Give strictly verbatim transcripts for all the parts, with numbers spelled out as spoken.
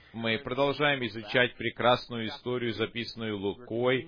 Мы продолжаем изучать прекрасную историю, записанную Лукой.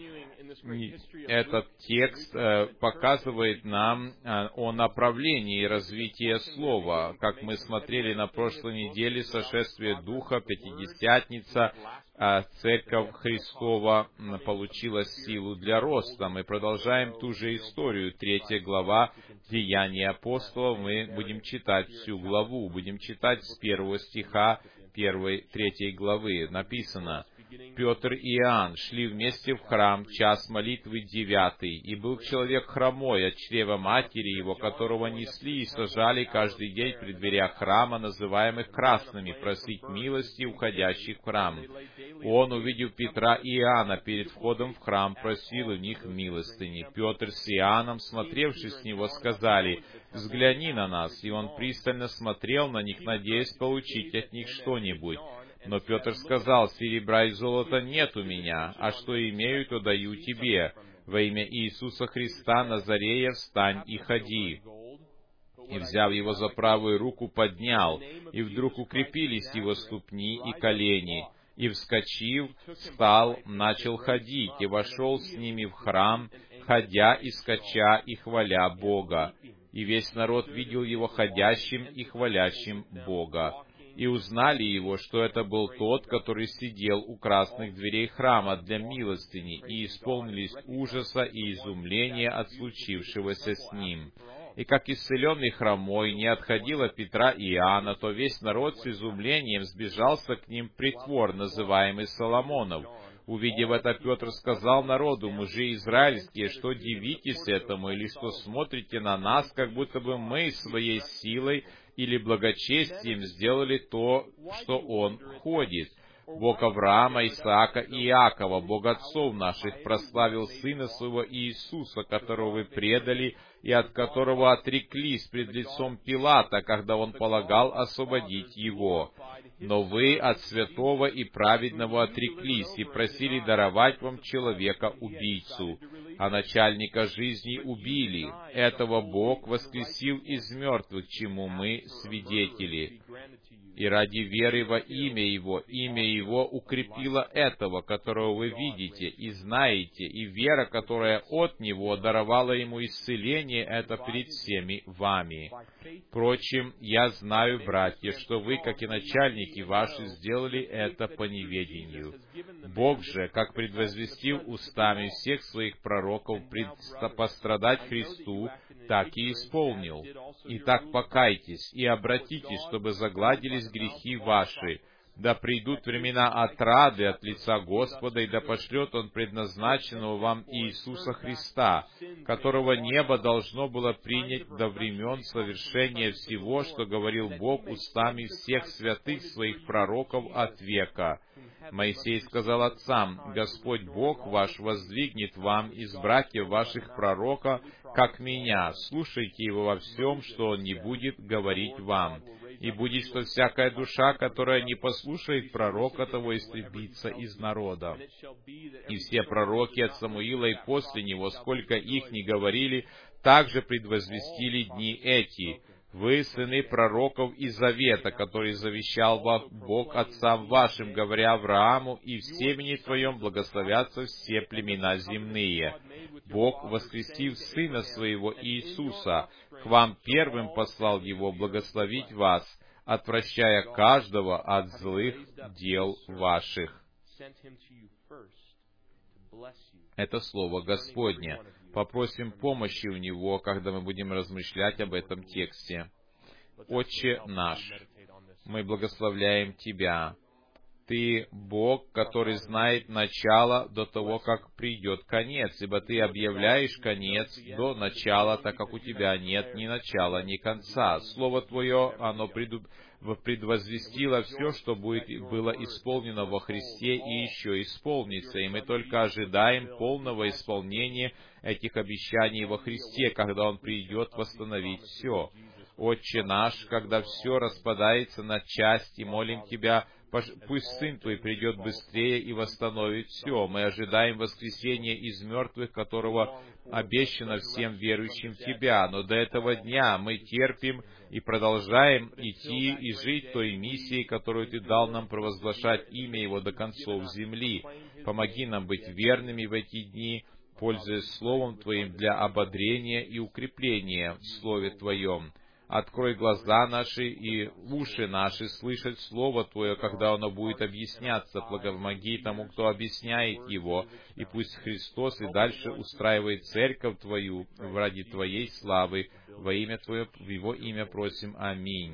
Этот текст э, показывает нам э, о направлении развития Слова. Как мы смотрели на прошлой неделе, сошествие Духа, Пятидесятница, э, Церковь Христова получила силу для роста. Мы продолжаем ту же историю. Третья глава Деяний апостолов. Мы будем читать всю главу. Будем читать с первого стиха первой, третьей главы. Написано: «Петр и Иоанн шли вместе в храм, час молитвы девятый, и был человек хромой от чрева матери его, которого несли и сажали каждый день при дверях храма, называемых красными, просить милости уходящих в храм. Он, увидев Петра и Иоанна перед входом в храм, просил у них милостыни. Петр с Иоанном, смотревшись с него, сказали: «Взгляни на нас». И он пристально смотрел на них, надеясь получить от них что-нибудь. Но Петр сказал: «Серебра и золота нет у меня, а что имею, то даю тебе. Во имя Иисуса Христа Назарея встань и ходи». И, взяв его за правую руку, поднял, и вдруг укрепились его ступни и колени. И, вскочив, встал, начал ходить, и вошел с ними в храм, ходя и скача и хваля Бога. И весь народ видел его ходящим и хвалящим Бога. И узнали его, что это был тот, который сидел у красных дверей храма для милостыни, и исполнились ужаса и изумления от случившегося с ним. И как исцеленный хромой не отходил от Петра и Иоанна, то весь народ с изумлением сбежался к ним в притвор, называемый Соломонов. Увидев это, Петр сказал народу: «Мужи израильские, что дивитесь этому, или что смотрите на нас, как будто бы мы своей силой или благочестием сделали то, что он ходит? Бог Авраама, Исаака и Иакова, Бог отцов наших, прославил Сына Своего Иисуса, которого вы предали и от которого отреклись пред лицом Пилата, когда он полагал освободить его. Но вы от святого и праведного отреклись и просили даровать вам человека-убийцу, а начальника жизни убили. Этого Бог воскресил из мертвых, чему мы свидетели. И ради веры во имя Его, имя Его укрепило этого, которого вы видите и знаете, и вера, которая от Него даровала Ему исцеление, это пред всеми вами. Впрочем, я знаю, братья, что вы, как и начальники ваши, сделали это по неведению. Бог же, как предвозвестил устами всех своих пророков пострадать Христу, так и исполнил. Итак, покайтесь и обратитесь, чтобы загладились грехи ваши. Да придут времена отрады от лица Господа, и да пошлет Он предназначенного вам Иисуса Христа, которого небо должно было принять до времен совершения всего, что говорил Бог устами всех святых своих пророков от века. Моисей сказал отцам: «Господь Бог ваш воздвигнет вам из братьев ваших пророка, как меня. Слушайте его во всем, что он не будет говорить вам. И будет, что всякая душа, которая не послушает пророка, того истребится из народа». И все пророки от Самуила и после него, сколько их ни говорили, также предвозвестили дни эти. Вы, сыны пророков из завета, который завещал Бог отцам вашим, говоря Аврааму: «И в семени твоем благословятся все племена земные». Бог, воскресив Сына Своего Иисуса, к вам первым послал Его благословить вас, отвращая каждого от злых дел ваших. Это Слово Господне. Попросим помощи у Него, когда мы будем размышлять об этом тексте. Отче наш, мы благословляем Тебя. Ты Бог, который знает начало до того, как придет конец, ибо Ты объявляешь конец до начала, так как у Тебя нет ни начала, ни конца. Слово Твое, оно преду... предвозвестило все, что будет, было исполнено во Христе и еще исполнится, и мы только ожидаем полного исполнения этих обещаний во Христе, когда Он придет восстановить все. Отче наш, когда все распадается на части, молим Тебя, Пусть Сын Твой придет быстрее и восстановит все. Мы ожидаем воскресения из мертвых, которого обещано всем верующим в Тебя. Но до этого дня мы терпим и продолжаем идти и жить той миссией, которую Ты дал нам провозглашать имя Его до концов земли. Помоги нам быть верными в эти дни, пользуясь Словом Твоим для ободрения и укрепления в Слове Твоем. Открой глаза наши и уши наши слышать Слово Твое, когда оно будет объясняться. Помоги тому, кто объясняет его, и пусть Христос и дальше устраивает церковь Твою ради Твоей славы. Во имя Твое, в Его имя просим. Аминь.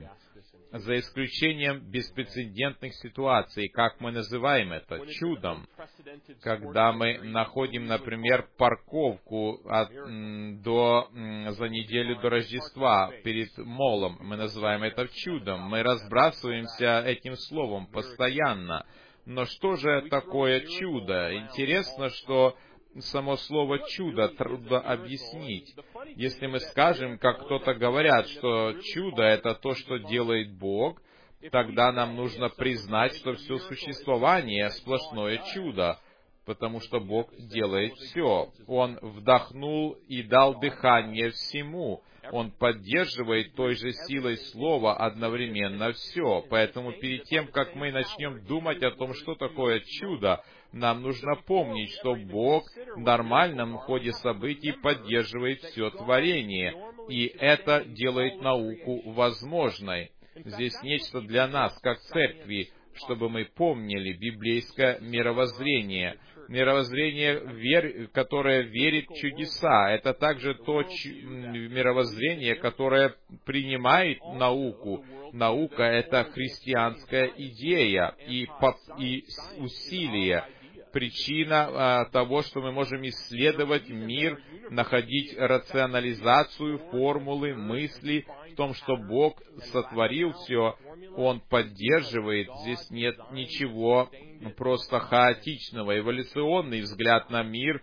За исключением беспрецедентных ситуаций, как мы называем это, чудом, когда мы находим, например, парковку от, м, до, м, за неделю до Рождества перед молом, мы называем это чудом, мы разбрасываемся этим словом постоянно. Но что же такое чудо? Интересно, что само слово «чудо» трудно объяснить. Если мы скажем, как кто-то говорят, что чудо — это то, что делает Бог, тогда нам нужно признать, что все существование — сплошное чудо, потому что Бог делает все. Он вдохнул и дал дыхание всему. Он поддерживает той же силой слова одновременно все. Поэтому перед тем, как мы начнем думать о том, что такое чудо, нам нужно помнить, что Бог в нормальном ходе событий поддерживает все творение, и это делает науку возможной. Здесь нечто для нас, как церкви, чтобы мы помнили библейское мировоззрение. Мировоззрение, вер... которое верит в чудеса. Это также то ч... мировоззрение, которое принимает науку. Наука — это христианская идея и, по... и усилие. Причина а, того, что мы можем исследовать мир, находить рационализацию, формулы, мысли в том, что Бог сотворил все, Он поддерживает. Здесь нет ничего просто хаотичного. Эволюционный взгляд на мир,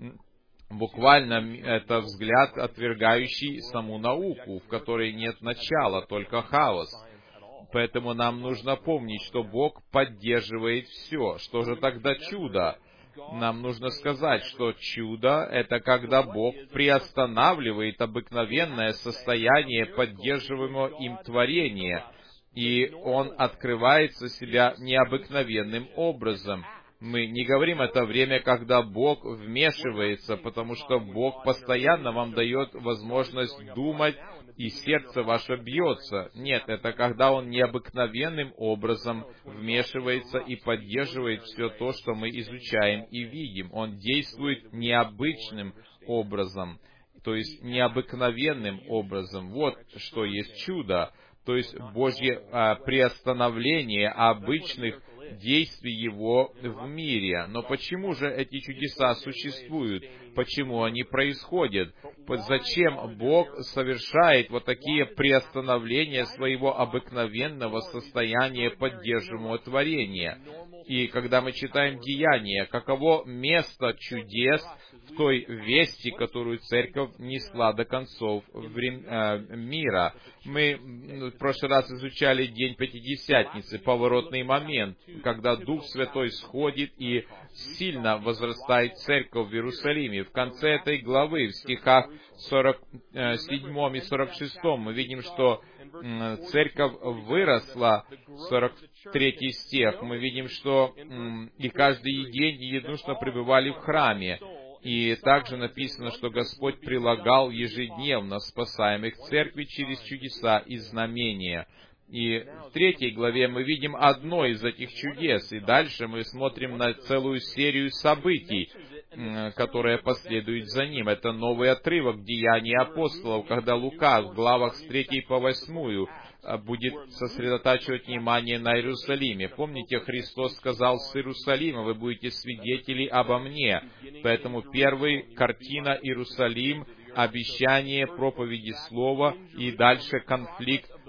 буквально это взгляд, отвергающий саму науку, в которой нет начала, только хаос. Поэтому нам нужно помнить, что Бог поддерживает все. Что же тогда чудо? Нам нужно сказать, что чудо — это когда Бог приостанавливает обыкновенное состояние поддерживаемого им творения, и Он открывается себя необыкновенным образом. Мы не говорим это время, когда Бог вмешивается, потому что Бог постоянно вам дает возможность думать, и сердце ваше бьется. Нет, это когда Он необыкновенным образом вмешивается и поддерживает все то, что мы изучаем и видим. Он действует необычным образом, то есть необыкновенным образом. Вот что есть чудо, то есть Божье а, приостановление обычных действий Его в мире. Но почему же эти чудеса существуют? Почему они происходят? Зачем Бог совершает вот такие приостановления своего обыкновенного состояния поддерживаемого творения? И когда мы читаем Деяния, каково место чудес в той вести, которую Церковь несла до концов врем... э, мира. Мы в прошлый раз изучали День Пятидесятницы, поворотный момент, когда Дух Святой сходит и сильно возрастает Церковь в Иерусалиме. В конце этой главы, в стихах сорок седьмом и сорок шестом, мы видим, что Церковь выросла, сорок третий стих, мы видим, что и каждый день единодушно пребывали в храме. И также написано, что Господь прилагал ежедневно спасаемых церкви через чудеса и знамения. И в третьей главе мы видим одно из этих чудес, и дальше мы смотрим на целую серию событий, которые последуют за ним. Это новый отрывок Деяний апостолов, когда Лука в главах с третьей по восьмую будет сосредотачивать внимание на Иерусалиме. Помните, Христос сказал: «С Иерусалима вы будете свидетели обо мне». Поэтому первая картина — Иерусалим, обещание проповеди слова, и дальше конфликт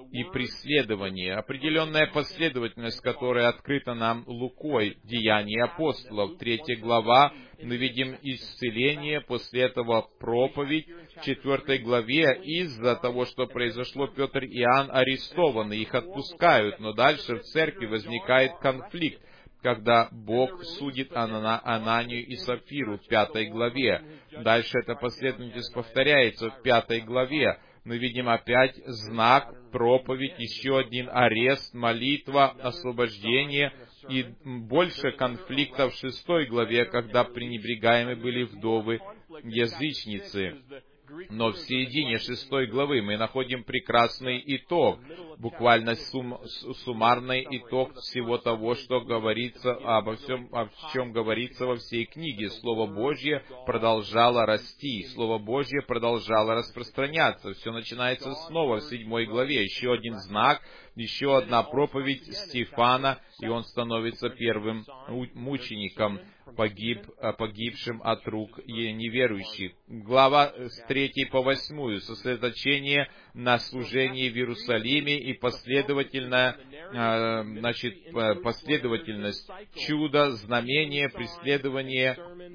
и преследование. Определенная последовательность, которая открыта нам Лукой, Деяния апостолов. Третья глава, мы видим исцеление, после этого проповедь. В четвертой главе из-за того, что произошло, Петр и Иоанн арестованы, их отпускают, но дальше в церкви возникает конфликт, когда Бог судит Ана- Ананию и Сапфиру в пятой главе. Дальше эта последовательность повторяется в пятой главе. Мы видим опять знак, проповедь, еще один арест, молитва, освобождение и больше конфликтов в шестой главе, когда пренебрегаемы были вдовы, язычницы. Но в середине шестой главы мы находим прекрасный итог, буквально сум, суммарный итог всего того, что говорится обо всем, о чем говорится во всей книге. Слово Божье продолжало расти, Слово Божье продолжало распространяться. Все начинается снова в седьмой главе. Еще один знак, еще одна проповедь Стефана, и он становится первым мучеником, погиб, погибшим от рук неверующих. Глава с третьей по восьмую, сосредоточение на служении в Иерусалиме и последовательная, значит, последовательность чуда, знамения, преследование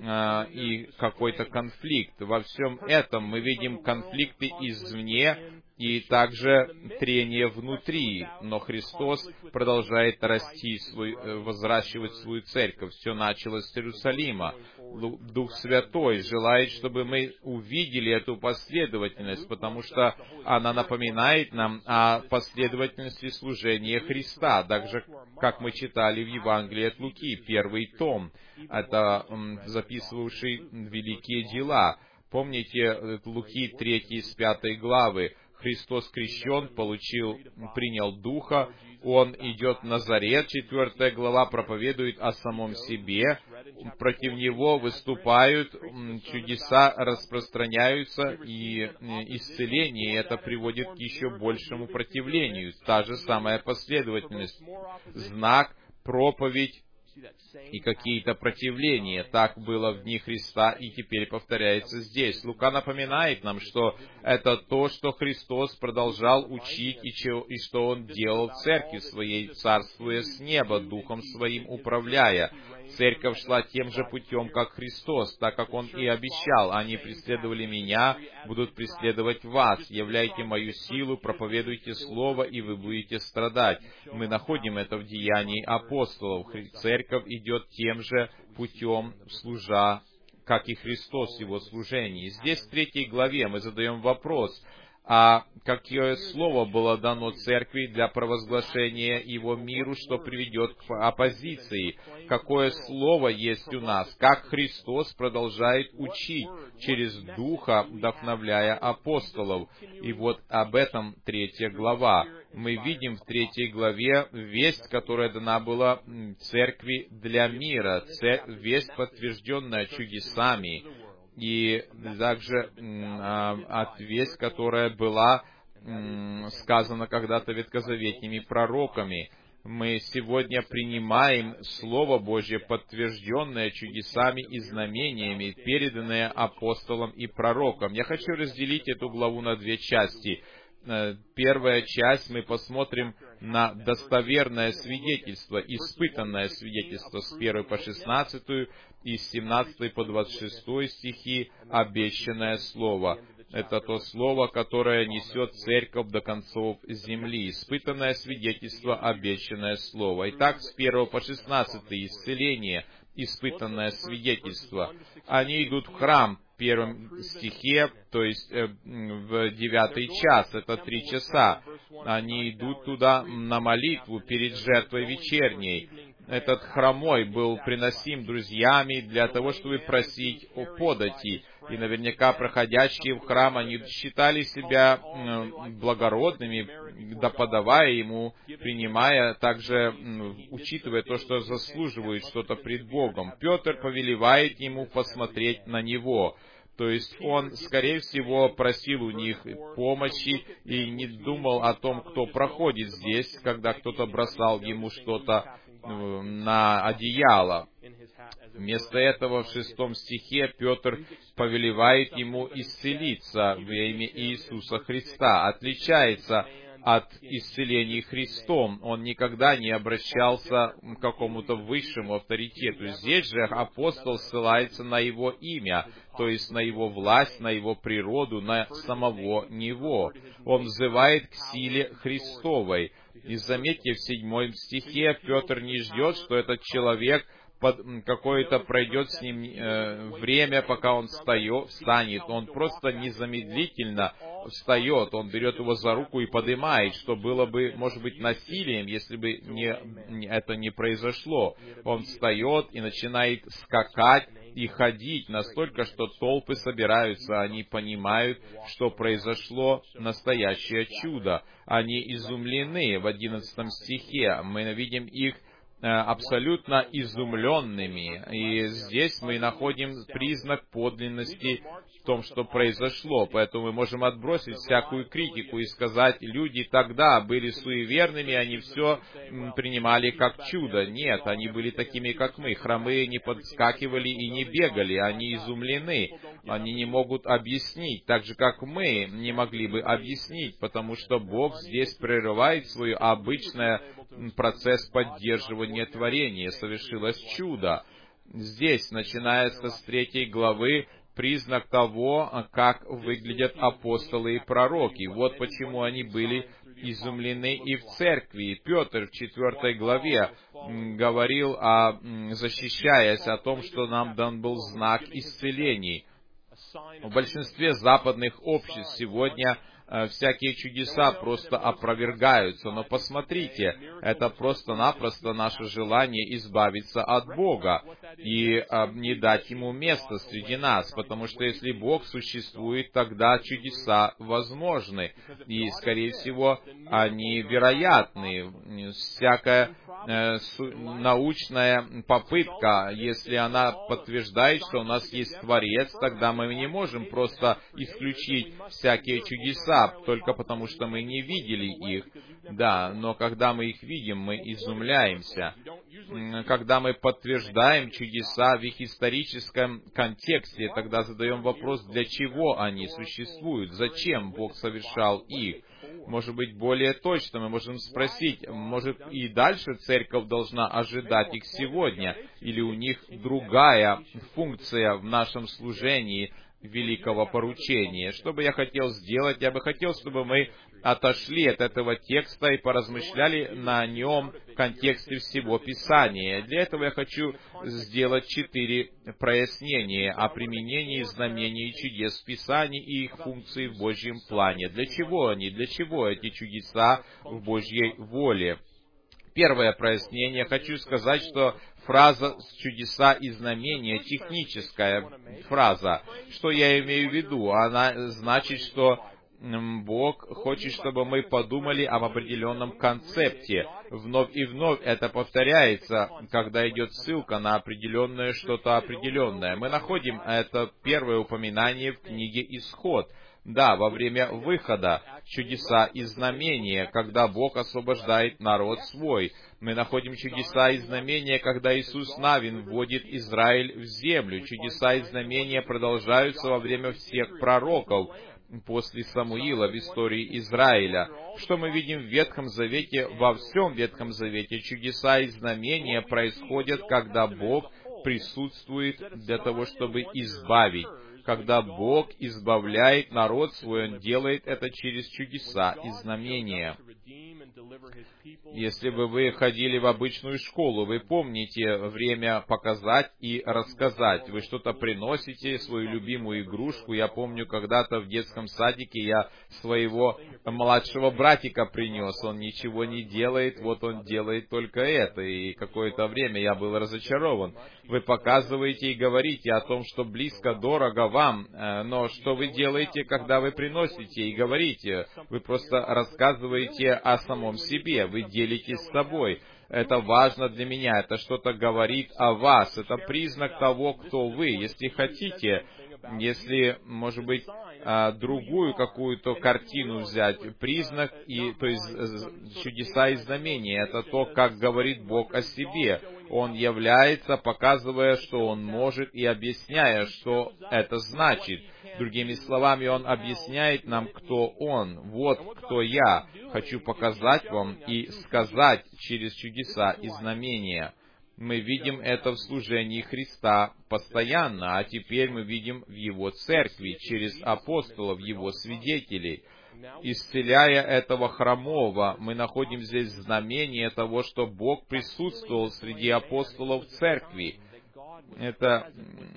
и какой-то конфликт. Во всем этом мы видим конфликты извне и также трение внутри, но Христос продолжает расти, свой, возращивать свою церковь. Все началось с Иерусалима. Дух Святой желает, чтобы мы увидели эту последовательность, потому что она напоминает нам о последовательности служения Христа, так же, как мы читали в Евангелии от Луки, первый том, это записывавший великие дела. Помните Луки третьей с пятой главы? Христос крещен, получил, принял Духа, Он идет в Назарет, четвертая глава проповедует о самом себе, против Него выступают, чудеса распространяются и исцеление, и это приводит к еще большему противлению. Та же самая последовательность. Знак, проповедь и какие-то противления. Так было в дни Христа и теперь повторяется здесь. Лука напоминает нам, что это то, что Христос продолжал учить и, че, и что Он делал в церкви своей, царствуя с неба, Духом Своим управляя. Церковь шла тем же путем, как Христос, так как Он и обещал: «Они преследовали Меня, будут преследовать вас. Являйте Мою силу, проповедуйте Слово, и вы будете страдать». Мы находим это в Деянии апостолов. Церковь идет тем же путем, служа, как и Христос в Его служении. Здесь, в третьей главе, мы задаем вопрос: а какое слово было дано церкви для провозглашения его миру, что приведет к оппозиции? Какое слово есть у нас? Как Христос продолжает учить через Духа, вдохновляя апостолов? И вот об этом третья глава. Мы видим в третьей главе весть, которая дана была церкви для мира, весть, подтвержденная чудесами, и также отвесть, которая была сказана когда-то ветхозаветными пророками. Мы сегодня принимаем Слово Божье, подтвержденное чудесами и знамениями, переданное апостолам и пророкам. Я хочу разделить эту главу на две части. Первая часть, мы посмотрим на достоверное свидетельство, испытанное свидетельство с первой по шестнадцатую и с семнадцатой по двадцать шестой стихи, обещанное слово. Это то слово, которое несет церковь до концов земли. Испытанное свидетельство, обещанное слово. Итак, с первого по шестнадцатый исцеление, испытанное свидетельство. Они идут в храм в первом стихе, то есть э, в девятый час, это три часа. Они идут туда на молитву перед жертвой вечерней. Этот хромой был приносим друзьями для того, чтобы просить о подати. И наверняка проходящие в храм, они считали себя благородными, да подавая ему, принимая, также учитывая то, что заслуживают что-то пред Богом. Петр повелевает ему посмотреть на него. То есть он, скорее всего, просил у них помощи и не думал о том, кто проходит здесь, когда кто-то бросал ему что-то на одеяло. Вместо этого в шестом стихе Петр повелевает ему исцелиться во имя Иисуса Христа. Отличается от исцелений Христом. Он никогда не обращался к какому-то высшему авторитету. Здесь же апостол ссылается на его имя, то есть на его власть, на его природу, на самого него. Он взывает к силе Христовой. И заметьте, в седьмом стихе Петр не ждет, что этот человек под какое-то пройдет с ним э, время, пока он встает, встанет. Он просто незамедлительно встает, он берет его за руку и поднимает, что было бы, может быть, насилием, если бы не, не, это не произошло. Он встает и начинает скакать и ходить настолько, что толпы собираются, они понимают, что произошло настоящее чудо. Они изумлены в одиннадцатом стихе. Мы видим их абсолютно изумленными. И здесь мы находим признак подлинности в том, что произошло. Поэтому мы можем отбросить всякую критику и сказать, люди тогда были суеверными, они все принимали как чудо. Нет, они были такими, как мы. Хромые не подскакивали и не бегали, они изумлены. Они не могут объяснить, так же, как мы не могли бы объяснить, потому что Бог здесь прерывает свой обычный процесс поддерживания творения. Совершилось чудо. Здесь, начиная с третьей главы, признак того, как выглядят апостолы и пророки. Вот почему они были изумлены и в церкви. Петр в четвертой главе говорил, о, защищаясь о том, что нам дан был знак исцелений. В большинстве западных обществ сегодня всякие чудеса просто опровергаются. Но посмотрите, это просто-напросто наше желание избавиться от Бога и не дать Ему места среди нас. Потому что если Бог существует, тогда чудеса возможны. И, скорее всего, они вероятны. Всякая э, научная попытка, если она подтверждает, что у нас есть Творец, тогда мы не можем просто исключить всякие чудеса, только потому, что мы не видели их. Да, но когда мы их видим, мы изумляемся. Когда мы подтверждаем чудеса в их историческом контексте, тогда задаем вопрос, для чего они существуют, зачем Бог совершал их. Может быть, более точно мы можем спросить, может, и дальше церковь должна ожидать их сегодня, или у них другая функция в нашем служении великого поручения. Что бы я хотел сделать? Я бы хотел, чтобы мы отошли от этого текста и поразмышляли на нем в контексте всего Писания. Для этого я хочу сделать четыре прояснения о применении знамений и чудес в Писании и их функции в Божьем плане. Для чего они? Для чего эти чудеса в Божьей воле? Первое прояснение. Хочу сказать, что фраза «чудеса и знамения» — техническая фраза. Что я имею в виду? Она значит, что Бог хочет, чтобы мы подумали об определенном концепте. Вновь и вновь это повторяется, когда идет ссылка на определенное что-то определенное. Мы находим это первое упоминание в книге «Исход». Да, во время выхода, чудеса и знамения, когда Бог освобождает народ свой. Мы находим чудеса и знамения, когда Иисус Навин вводит Израиль в землю. Чудеса и знамения продолжаются во время всех пророков после Самуила в истории Израиля. Что мы видим в Ветхом Завете? Во всем Ветхом Завете чудеса и знамения происходят, когда Бог присутствует для того, чтобы избавить. Когда Бог избавляет народ свой, Он делает это через чудеса и знамения. Если бы вы ходили в обычную школу, вы помните время показать и рассказать. Вы что-то приносите, свою любимую игрушку. Я помню, когда-то в детском садике я своего младшего братика принес. Он ничего не делает, вот он делает только это. И какое-то время я был разочарован. Вы показываете и говорите о том, что близко, дорого вам, но что вы делаете, когда вы приносите и говорите? Вы просто рассказываете о самом себе, вы делитесь с собой. Это важно для меня, это что-то говорит о вас, это признак того, кто вы. Если хотите, если, может быть, другую какую-то картину взять, признак, и, то есть чудеса и знамения, это то, как говорит Бог о себе. Он является, показывая, что Он может, и объясняя, что это значит. Другими словами, Он объясняет нам, кто Он. Вот кто я. Хочу показать вам и сказать через чудеса и знамения. Мы видим это в служении Христа постоянно, а теперь мы видим в Его церкви, через апостолов, Его свидетелей. Исцеляя этого хромого, мы находим здесь знамение того, что Бог присутствовал среди апостолов церкви. Это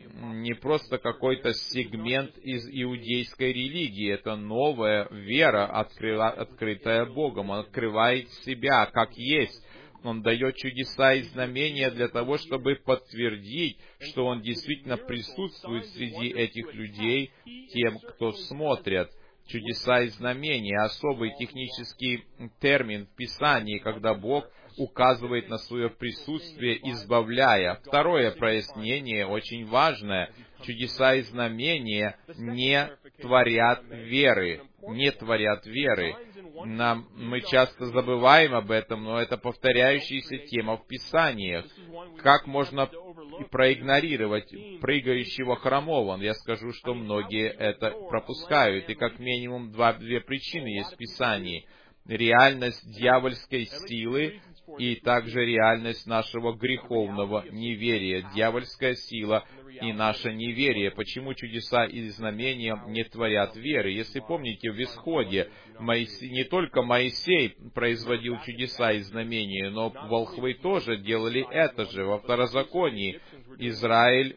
не просто какой-то сегмент из иудейской религии, это новая вера, открытая Богом. Он открывает себя как есть. Он дает чудеса и знамения для того, чтобы подтвердить, что Он действительно присутствует среди этих людей, тем, кто смотрят. Чудеса и знамения — особый технический термин в Писании, когда Бог указывает на свое присутствие, избавляя. Второе прояснение, очень важное. Чудеса и знамения не творят веры. Не творят веры. Нам, мы часто забываем об этом, но это повторяющаяся тема в Писаниях. Как можно проигнорировать прыгающего хромого? Я скажу, что многие это пропускают, и как минимум два, две причины есть в Писании. Реальность дьявольской силы и также реальность нашего греховного неверия. Дьявольская сила и наше неверие. Почему чудеса и знамения не творят веры? Если помните, в Исходе Моисей, не только Моисей производил чудеса и знамения, но волхвы тоже делали это же. Во Второзаконии Израиль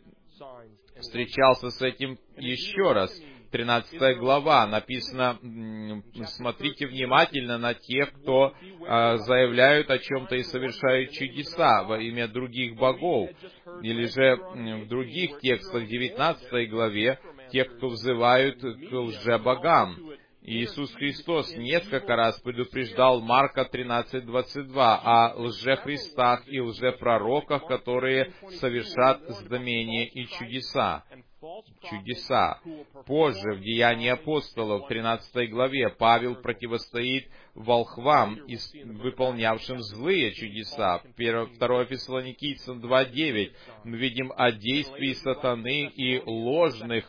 встречался с этим еще раз. тринадцатая глава, написано, смотрите внимательно на тех, кто э, заявляют о чем-то и совершают чудеса во имя других богов. Или же в других текстах, девятнадцатой главе, тех, кто взывают к лжебогам. Иисус Христос несколько раз предупреждал Марка тринадцать двадцать два о лжехристах и лжепророках, которые совершат знамения и чудеса. Чудеса. Позже, в Деянии апостолов, в тринадцатой главе, Павел противостоит волхвам, выполнявшим злые чудеса. второе Фессалоникийцам два девять. Мы видим о действии сатаны и ложных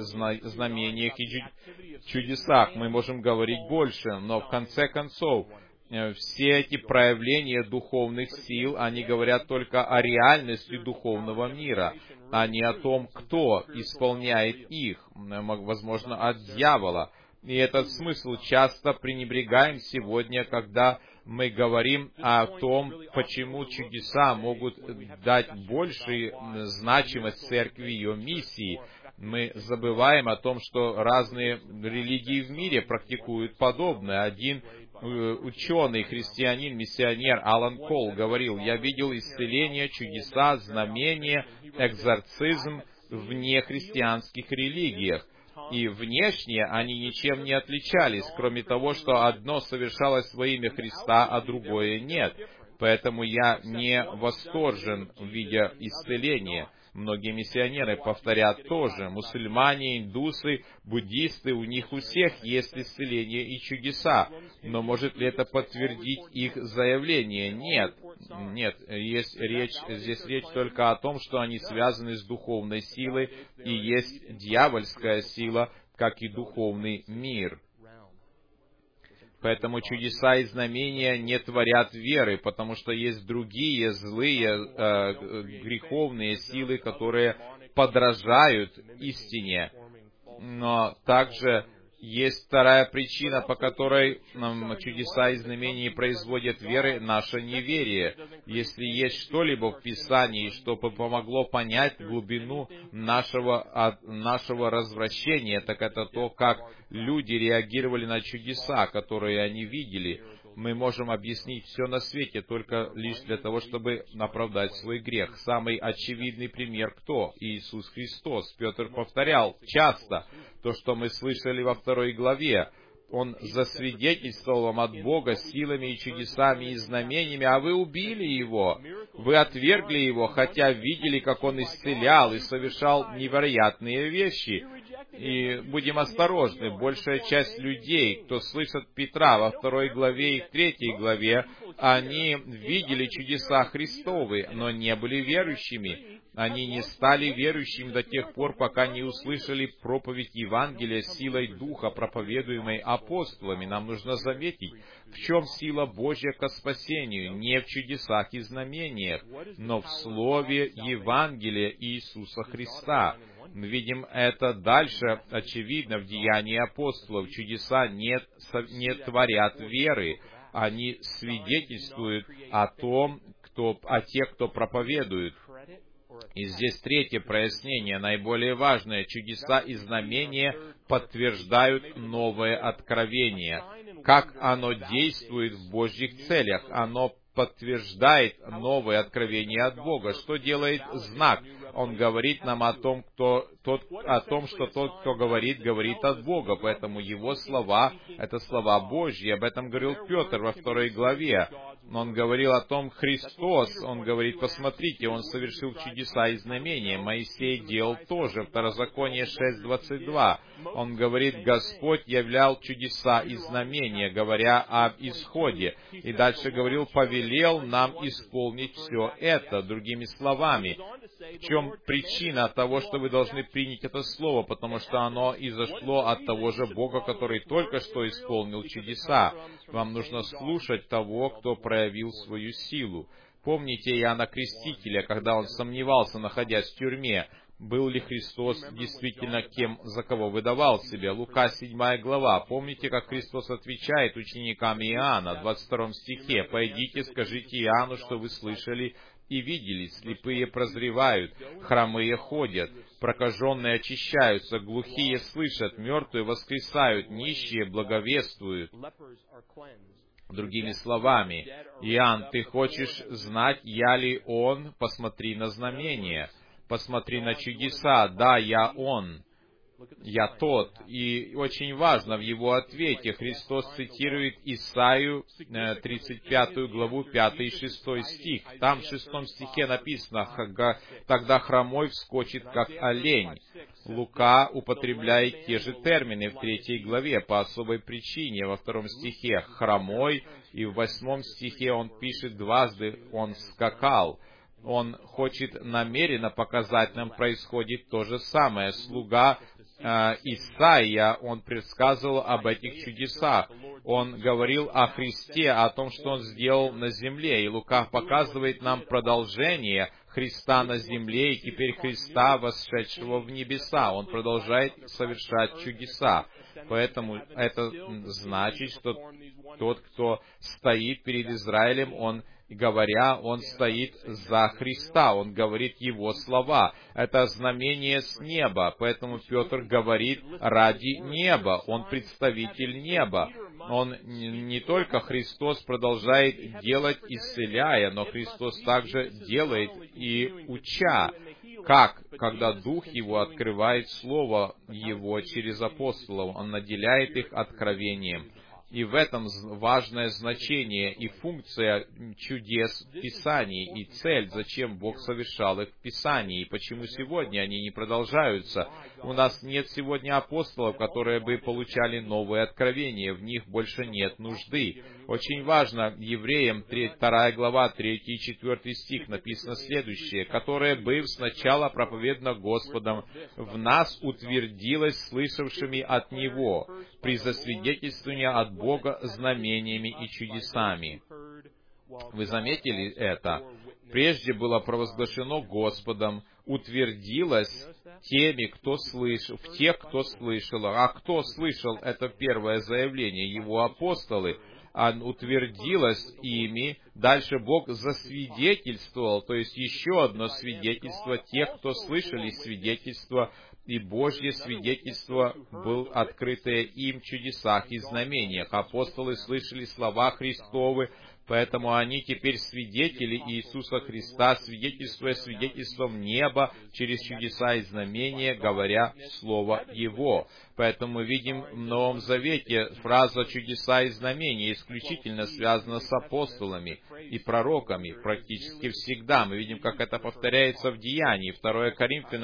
знамениях и чудесах. Мы можем говорить больше, но в конце концов, все эти проявления духовных сил, они говорят только о реальности духовного мира, а не о том, кто исполняет их, возможно, от дьявола. И этот смысл часто пренебрегаем сегодня, когда мы говорим о том, почему чудеса могут дать большую значимость церкви и ее миссии. Мы забываем о том, что разные религии в мире практикуют подобное. Один ученый, христианин, миссионер Алан Кол говорил: «Я видел исцеление, чудеса, знамения, экзорцизм в нехристианских религиях. И внешне они ничем не отличались, кроме того, что одно совершалось во имя Христа, а другое нет. Поэтому я не восторжен, видя исцеление». Многие миссионеры повторят тоже. Мусульмане, индусы, буддисты, у них у всех есть исцеление и чудеса. Но может ли это подтвердить их заявление? Нет. Нет. Есть речь, здесь речь только о том, что они связаны с духовной силой, и есть дьявольская сила, как и духовный мир. Поэтому чудеса и знамения не творят веры, потому что есть другие злые, э, греховные силы, которые подражают истине. Но также есть вторая причина, по которой нам чудеса и знамения производят веры, наше неверие. Если есть что-либо в Писании, что помогло понять глубину нашего, нашего развращения, так это то, как люди реагировали на чудеса, которые они видели. Мы можем объяснить все на свете только лишь для того, чтобы оправдать свой грех. Самый очевидный пример кто? Иисус Христос. Петр повторял часто то, что мы слышали во второй главе. Он засвидетельствовал вам от Бога силами и чудесами и знамениями, а вы убили Его. Вы отвергли Его, хотя видели, как Он исцелял и совершал невероятные вещи. И будем осторожны, большая часть людей, кто слышит Петра во второй главе и в третьей главе, они видели чудеса Христовы, но не были верующими. Они не стали верующими до тех пор, пока не услышали проповедь Евангелия силой Духа, проповедуемой апостолами. Нам нужно заметить, в чем сила Божья ко спасению, не в чудесах и знамениях, но в слове Евангелия Иисуса Христа. Мы видим это дальше, очевидно, в деянии апостолов. Чудеса не, не творят веры, они свидетельствуют о том, кто, о тех, кто проповедует. И здесь третье прояснение, наиболее важное. Чудеса и знамения подтверждают новое откровение. Как оно действует в Божьих целях? Оно подтверждает новое откровение от Бога. Что делает знак? Он говорит нам о том, кто, тот, о том, что тот, кто говорит, говорит от Бога. Поэтому его слова — это слова Божьи. Об этом говорил Петр во второй главе. Он говорил о том, Христос, он говорит, посмотрите, он совершил чудеса и знамения. Моисей делал тоже. Второзаконие шесть двадцать два. Он говорит, Господь являл чудеса и знамения, говоря об исходе. И дальше говорил, повелел нам исполнить все это. Другими словами, в чем причина того, что вы должны принять это слово? Потому что оно изошло от того же Бога, который только что исполнил чудеса. Вам нужно слушать того, кто проявил свою силу. Помните Иоанна Крестителя, когда он сомневался, находясь в тюрьме, был ли Христос действительно кем, за кого выдавал себя? Лука седьмая глава. Помните, как Христос отвечает ученикам Иоанна в двадцать втором стихе? «Пойдите, скажите Иоанну, что вы слышали и видели, слепые прозревают, хромые ходят, прокаженные очищаются, глухие слышат, мертвые воскресают, нищие благовествуют». Другими словами, Иоанн, ты хочешь знать, я ли он? Посмотри на знамения, посмотри на чудеса. Да, я он. Я тот. И очень важно в его ответе Христос цитирует Исаию тридцать пятую главу, пятый и шестой стих. Там в шестом стихе написано, «Тогда хромой вскочит, как олень». Лука употребляет те же термины в третьей главе по особой причине. Во втором стихе «хромой», и в восьмом стихе он пишет дважды «он скакал». Он хочет намеренно показать нам, происходит то же самое. Слуга э, Исаия, он предсказывал об этих чудесах. Он говорил о Христе, о том, что Он сделал на земле. И Лука показывает нам продолжение Христа на земле, и теперь Христа, восшедшего в небеса. Он продолжает совершать чудеса. Поэтому это значит, что тот, кто стоит перед Израилем, он говоря, он стоит за Христа, он говорит Его слова. Это знамение с неба, поэтому Петр говорит ради неба, он представитель неба. Он не только Христос продолжает делать, исцеляя, но Христос также делает и уча. Как? Когда Дух Его открывает Слово Его через апостолов, Он наделяет их откровением. И в этом важное значение и функция чудес в Писании, и цель, зачем Бог совершал их в Писании, и почему сегодня они не продолжаются. У нас нет сегодня апостолов, которые бы получали новые откровения, в них больше нет нужды. Очень важно, Евреям, вторая глава, третий и четвертый стих, написано следующее, «которое, быв сначала проповедано Господом, в нас утвердилось слышавшими от Него, при засвидетельствовании от Бога знамениями и чудесами». Вы заметили это? Прежде было провозглашено Господом, утвердилось теми, кто слышал, в тех, кто слышал. А кто слышал, это первое заявление, Его апостолы. А утвердилось ими, дальше Бог засвидетельствовал, то есть еще одно свидетельство тех, кто слышали свидетельство, и Божье свидетельство было открытое им в чудесах и знамениях. Апостолы слышали слова Христовы, поэтому они теперь свидетели Иисуса Христа, свидетельствуя свидетельством неба через чудеса и знамения, говоря Слово Его. Поэтому мы видим в Новом Завете фраза «чудеса и знамения» исключительно связана с апостолами и пророками практически всегда. Мы видим, как это повторяется в Деянии. второе Коринфянам,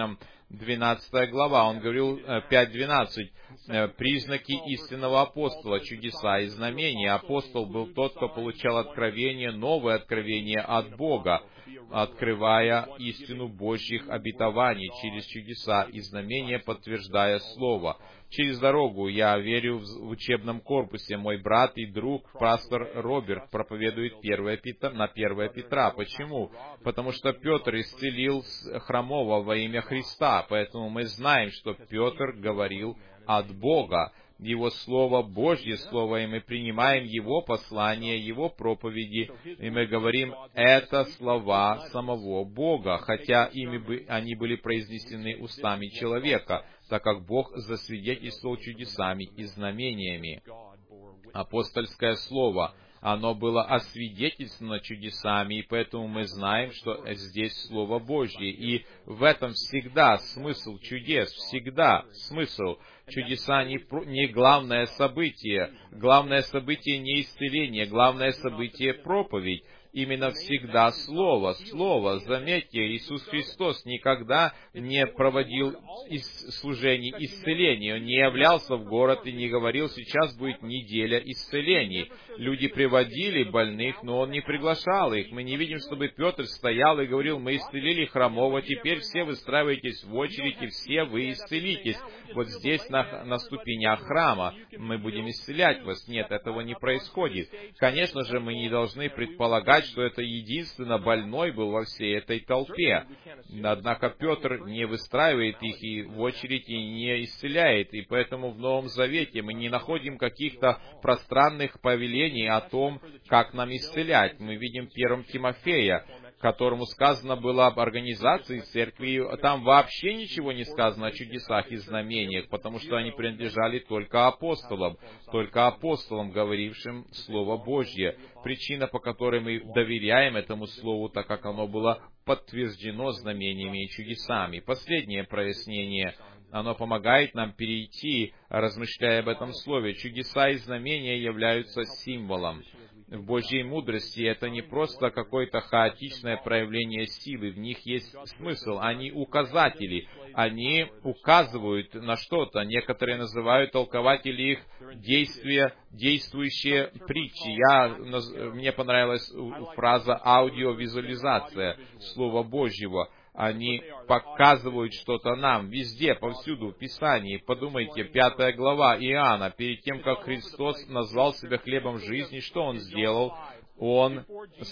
двенадцатая глава, он говорил, пять двенадцать, признаки истинного апостола, чудеса и знамения. Апостол был тот, кто получал откровение, новое откровение от Бога, открывая истину Божьих обетований через чудеса и знамения, подтверждая Слово. Через дорогу я верю в учебном корпусе. Мой брат и друг, пастор Роберт, проповедует первое Петра, на первое Петра. Почему? Потому что Петр исцелил хромого во имя Христа. Поэтому мы знаем, что Петр говорил от Бога. Его Слово, Божье Слово, и мы принимаем Его послание, Его проповеди, и мы говорим, это слова самого Бога, хотя ими бы, они были произнесены устами человека, так как Бог засвидетельствовал чудесами и знамениями. Апостольское Слово, оно было освидетельствовано чудесами, и поэтому мы знаем, что здесь Слово Божье. И в этом всегда смысл чудес, всегда смысл. Чудеса не, не главное событие. Главное событие не исцеление, главное событие проповедь. Именно всегда Слово, Слово. Заметьте, Иисус Христос никогда не проводил служений исцеления. Он не являлся в город и не говорил, сейчас будет неделя исцелений. Люди приводили больных, но Он не приглашал их. Мы не видим, чтобы Петр стоял и говорил, мы исцелили хромого, теперь все выстраивайтесь в очередь, и все вы исцелитесь. Вот здесь, на, на ступенях храма, мы будем исцелять вас. Нет, этого не происходит. Конечно же, мы не должны предполагать, что это единственно больной был во всей этой толпе. Однако Петр не выстраивает их и в очередь и не исцеляет. И поэтому в Новом Завете мы не находим каких-то пространных повелений о том, как нам исцелять. Мы видим в первом Тимофея, которому сказано было об организации церкви, там вообще ничего не сказано о чудесах и знамениях, потому что они принадлежали только апостолам, только апостолам, говорившим Слово Божье. Причина, по которой мы доверяем этому Слову, так как оно было подтверждено знамениями и чудесами. Последнее прояснение, оно помогает нам перейти, размышляя об этом Слове. Чудеса и знамения являются символом. В Божьей мудрости это не просто какое-то хаотичное проявление силы, в них есть смысл, они указатели, они указывают на что-то. Некоторые называют толкователи их действия, действующие притчи. Я, мне понравилась фраза аудиовизуализация Слова Божьего. Они показывают что-то нам везде, повсюду в Писании. Подумайте, пятая глава Иоанна, перед тем, как Христос назвал себя хлебом жизни, что Он сделал? Он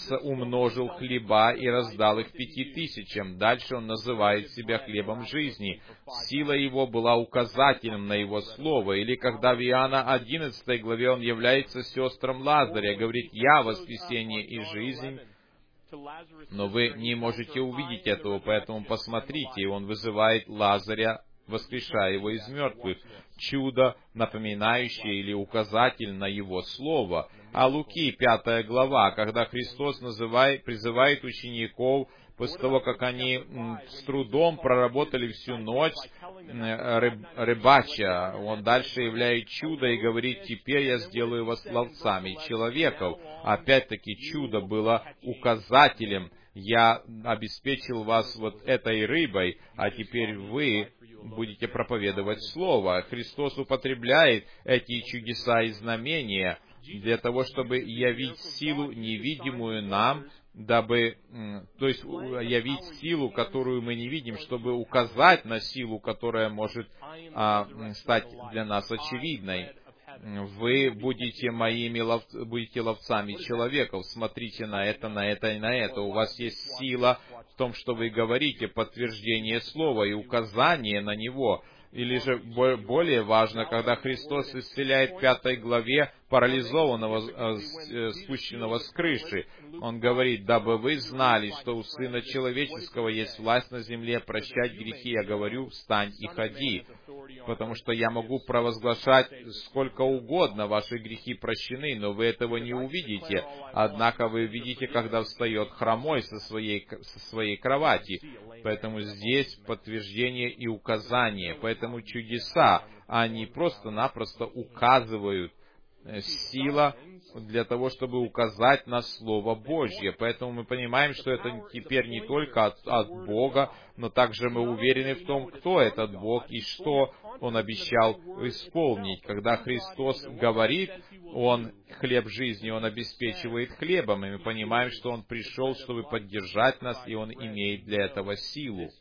умножил хлеба и раздал их пяти тысячам. Дальше Он называет себя хлебом жизни. Сила Его была указателем на Его Слово. Или когда в Иоанна одиннадцатой главе Он является сестрам Лазаря, говорит, «Я воскресение и жизнь». Но вы не можете увидеть этого, поэтому посмотрите, и Он вызывает Лазаря, воскрешая его из мертвых. Чудо, напоминающее или указатель на Его Слово. А Луки, пятая глава, когда Христос называет, призывает учеников, после того, как они с трудом проработали всю ночь, рыб, рыбача, Он дальше являет чудо и говорит, теперь я сделаю вас ловцами человеков. Опять-таки, чудо было указателем. Я обеспечил вас вот этой рыбой, а теперь вы будете проповедовать Слово. Христос употребляет эти чудеса и знамения для того, чтобы явить силу, невидимую нам, дабы, то есть явить силу, которую мы не видим, чтобы указать на силу, которая может а, стать для нас очевидной. Вы будете моими лов... будете ловцами человеков. Смотрите на это, на это и на это. У вас есть сила в том, что вы говорите, подтверждение слова и указание на него. Или же более важно, когда Христос исцеляет в пятой главе парализованного, спущенного с крыши. Он говорит, дабы вы знали, что у Сына Человеческого есть власть на земле прощать грехи. Я говорю, встань и ходи. Потому что я могу провозглашать сколько угодно, ваши грехи прощены, но вы этого не увидите. Однако вы видите, когда встает хромой со своей, со своей кровати. Поэтому здесь подтверждение и указание. Поэтому чудеса, они просто-напросто указывают сила для того, чтобы указать на Слово Божье. Поэтому мы понимаем, что это теперь не только от, от Бога, но также мы уверены в том, кто этот Бог и что Он обещал исполнить. Когда Христос говорит, Он хлеб жизни, Он обеспечивает хлебом, и мы понимаем, что Он пришел, чтобы поддержать нас, и Он имеет для этого силу.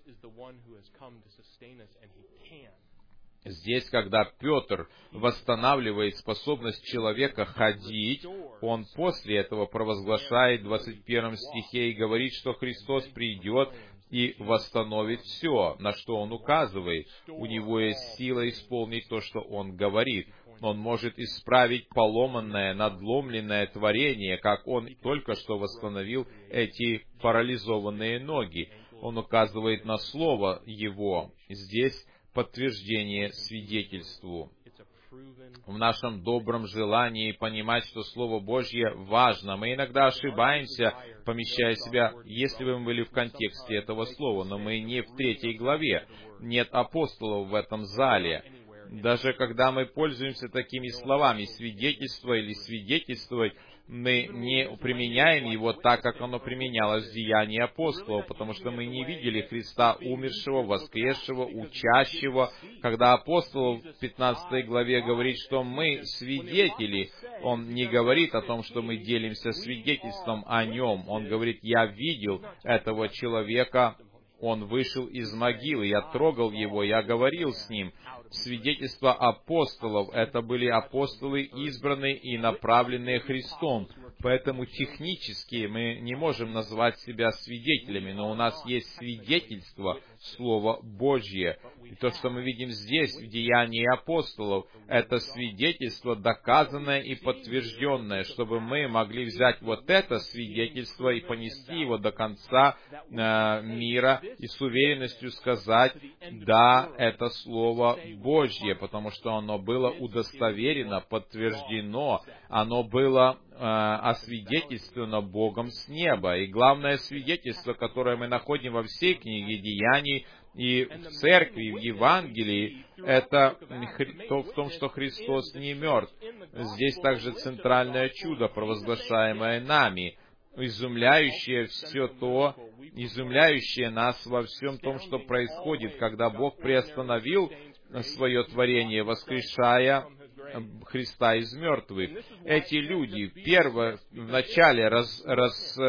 Здесь, когда Петр восстанавливает способность человека ходить, он после этого провозглашает в двадцать первом стихе и говорит, что Христос придет и восстановит все, на что Он указывает. У Него есть сила исполнить то, что Он говорит. Он может исправить поломанное, надломленное творение, как Он только что восстановил эти парализованные ноги. Он указывает на Слово Его. Здесь подтверждение свидетельству. В нашем добром желании понимать, что Слово Божье важно. Мы иногда ошибаемся, помещая себя, если бы мы были в контексте этого слова, но мы не в третьей главе. Нет апостолов в этом зале. Даже когда мы пользуемся такими словами «свидетельство» или «свидетельствовать», мы не применяем его так, как оно применялось в деянии апостолов, потому что мы не видели Христа умершего, воскресшего, учащего. Когда апостол в пятнадцатой главе говорит, что мы свидетели, он не говорит о том, что мы делимся свидетельством о нем. Он говорит: «Я видел этого человека, он вышел из могилы, я трогал его, я говорил с ним». Свидетельства апостолов — это были апостолы, избранные и направленные Христом. Поэтому технически мы не можем назвать себя свидетелями, но у нас есть свидетельство Слова Божье. И то, что мы видим здесь, в деянии апостолов, это свидетельство доказанное и подтвержденное, чтобы мы могли взять вот это свидетельство и понести его до конца э, мира и с уверенностью сказать: да, это Слово Божье, потому что оно было удостоверено, подтверждено, оно было э, освидетельствовано Богом с неба. И главное свидетельство, которое мы находим во всей книге Деяний и в церкви, в Евангелии, это в том, что Христос не мертв. Здесь также центральное чудо, провозглашаемое нами, изумляющее все то, изумляющее нас во всем том, что происходит, когда Бог приостановил свое творение, воскрешая Христа из мертвых. Эти люди, первое, вначале раз, раз,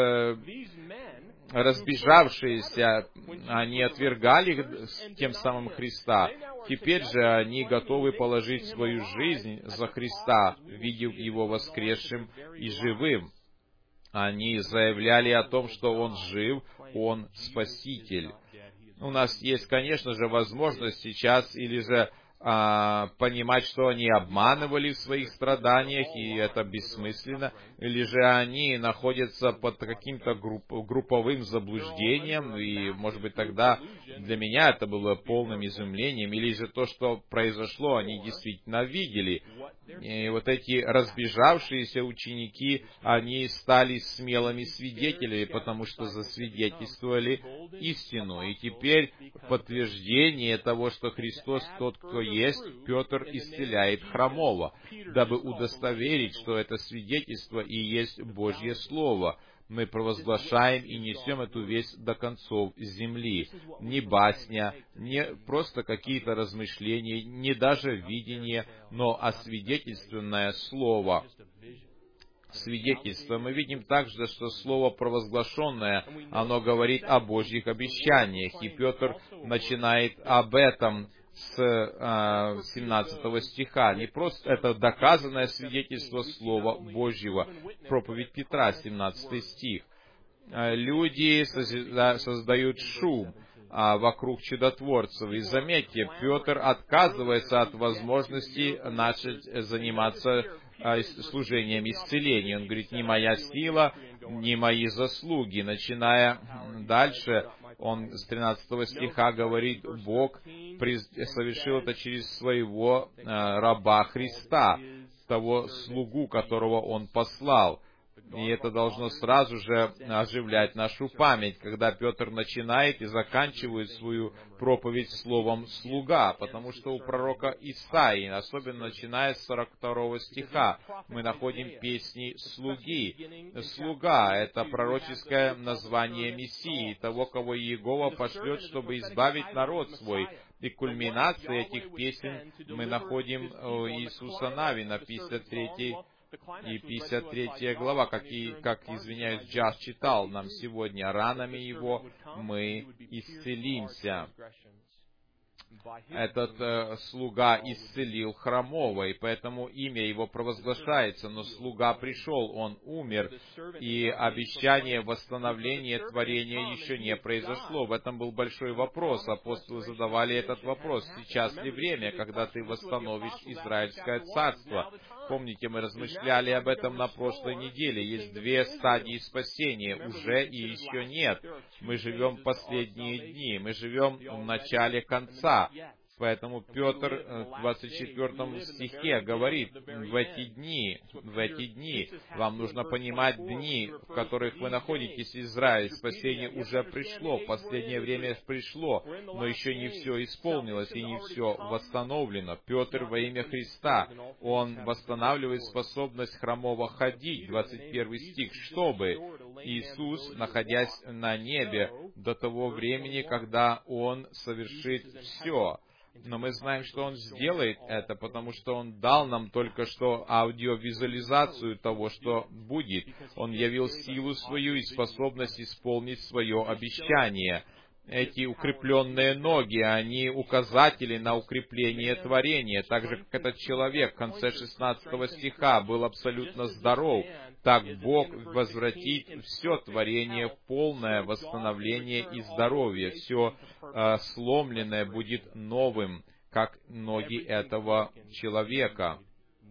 разбежавшиеся, они отвергали тем самым Христа. Теперь же они готовы положить свою жизнь за Христа, видев Его воскресшим и живым. Они заявляли о том, что Он жив, Он Спаситель. У нас есть, конечно же, возможность сейчас или же а, понимать, что они обманывали в своих страданиях, и это бессмысленно, или же они находятся под каким-то групп, групповым заблуждением, и, может быть, тогда для меня это было полным изумлением, или же то, что произошло, они действительно видели. И вот эти разбежавшиеся ученики, они стали смелыми свидетелями, потому что засвидетельствовали истину. И теперь подтверждение того, что Христос тот, кто есть, Петр исцеляет хромого, дабы удостоверить, что это свидетельство и есть Божье Слово. Мы провозглашаем и несем эту весть до концов земли. Не басня, не просто какие-то размышления, не даже видение, но освидетельственное Слово. Свидетельство. Мы видим также, что Слово провозглашенное, оно говорит о Божьих обещаниях. И Петр начинает об этом с семнадцатого стиха. Не просто это доказанное свидетельство Слова Божьего. Проповедь Петра, семнадцатый стих. Люди создают шум вокруг чудотворцев. И заметьте, Петр отказывается от возможности начать заниматься служением исцеления. Он говорит: не моя сила, не мои заслуги. Начиная дальше, он с тринадцатого стиха говорит: Бог совершил это через своего раба Христа, того слугу, которого Он послал. И это должно сразу же оживлять нашу память, когда Петр начинает и заканчивает свою проповедь словом «слуга», потому что у пророка Исаии, особенно начиная с сорок второго стиха, мы находим песни «слуги». «Слуга» — это пророческое название Мессии, того, кого Иегова пошлет, чтобы избавить народ свой. И кульминацией этих песен мы находим Иисуса Навина, пятьдесят третьей и пятьдесят третья глава, как, и, как, извиняюсь, Джаз читал нам сегодня, ранами Его мы исцелимся. Этот э, слуга исцелил хромого, и поэтому имя его провозглашается, но слуга пришел, он умер, и обещание восстановления творения еще не произошло. В этом был большой вопрос. Апостолы задавали этот вопрос: сейчас ли время, когда ты восстановишь Израильское царство? Помните, мы размышляли об этом на прошлой неделе. Есть две стадии спасения: уже и еще нет. Мы живем в последние дни, мы живем в начале конца. Поэтому Петр в двадцать четвёртом стихе говорит: в эти дни, в эти дни, вам нужно понимать дни, в которых вы находитесь, Израиль. Спасение уже пришло, последнее время пришло, но еще не все исполнилось и не все восстановлено. Петр во имя Христа, он восстанавливает способность хромого ходить, двадцать первый стих, чтобы Иисус, находясь на небе, до того времени, когда Он совершит все. Но мы знаем, что Он сделает это, потому что Он дал нам только что аудиовизуализацию того, что будет. Он явил силу свою и способность исполнить свое обещание. Эти укрепленные ноги, они указатели на укрепление творения. Так же, как этот человек в конце шестнадцатого стиха был абсолютно здоров, так Бог возвратит все творение в полное восстановление и здоровье. Все э, сломленное будет новым, как ноги этого человека.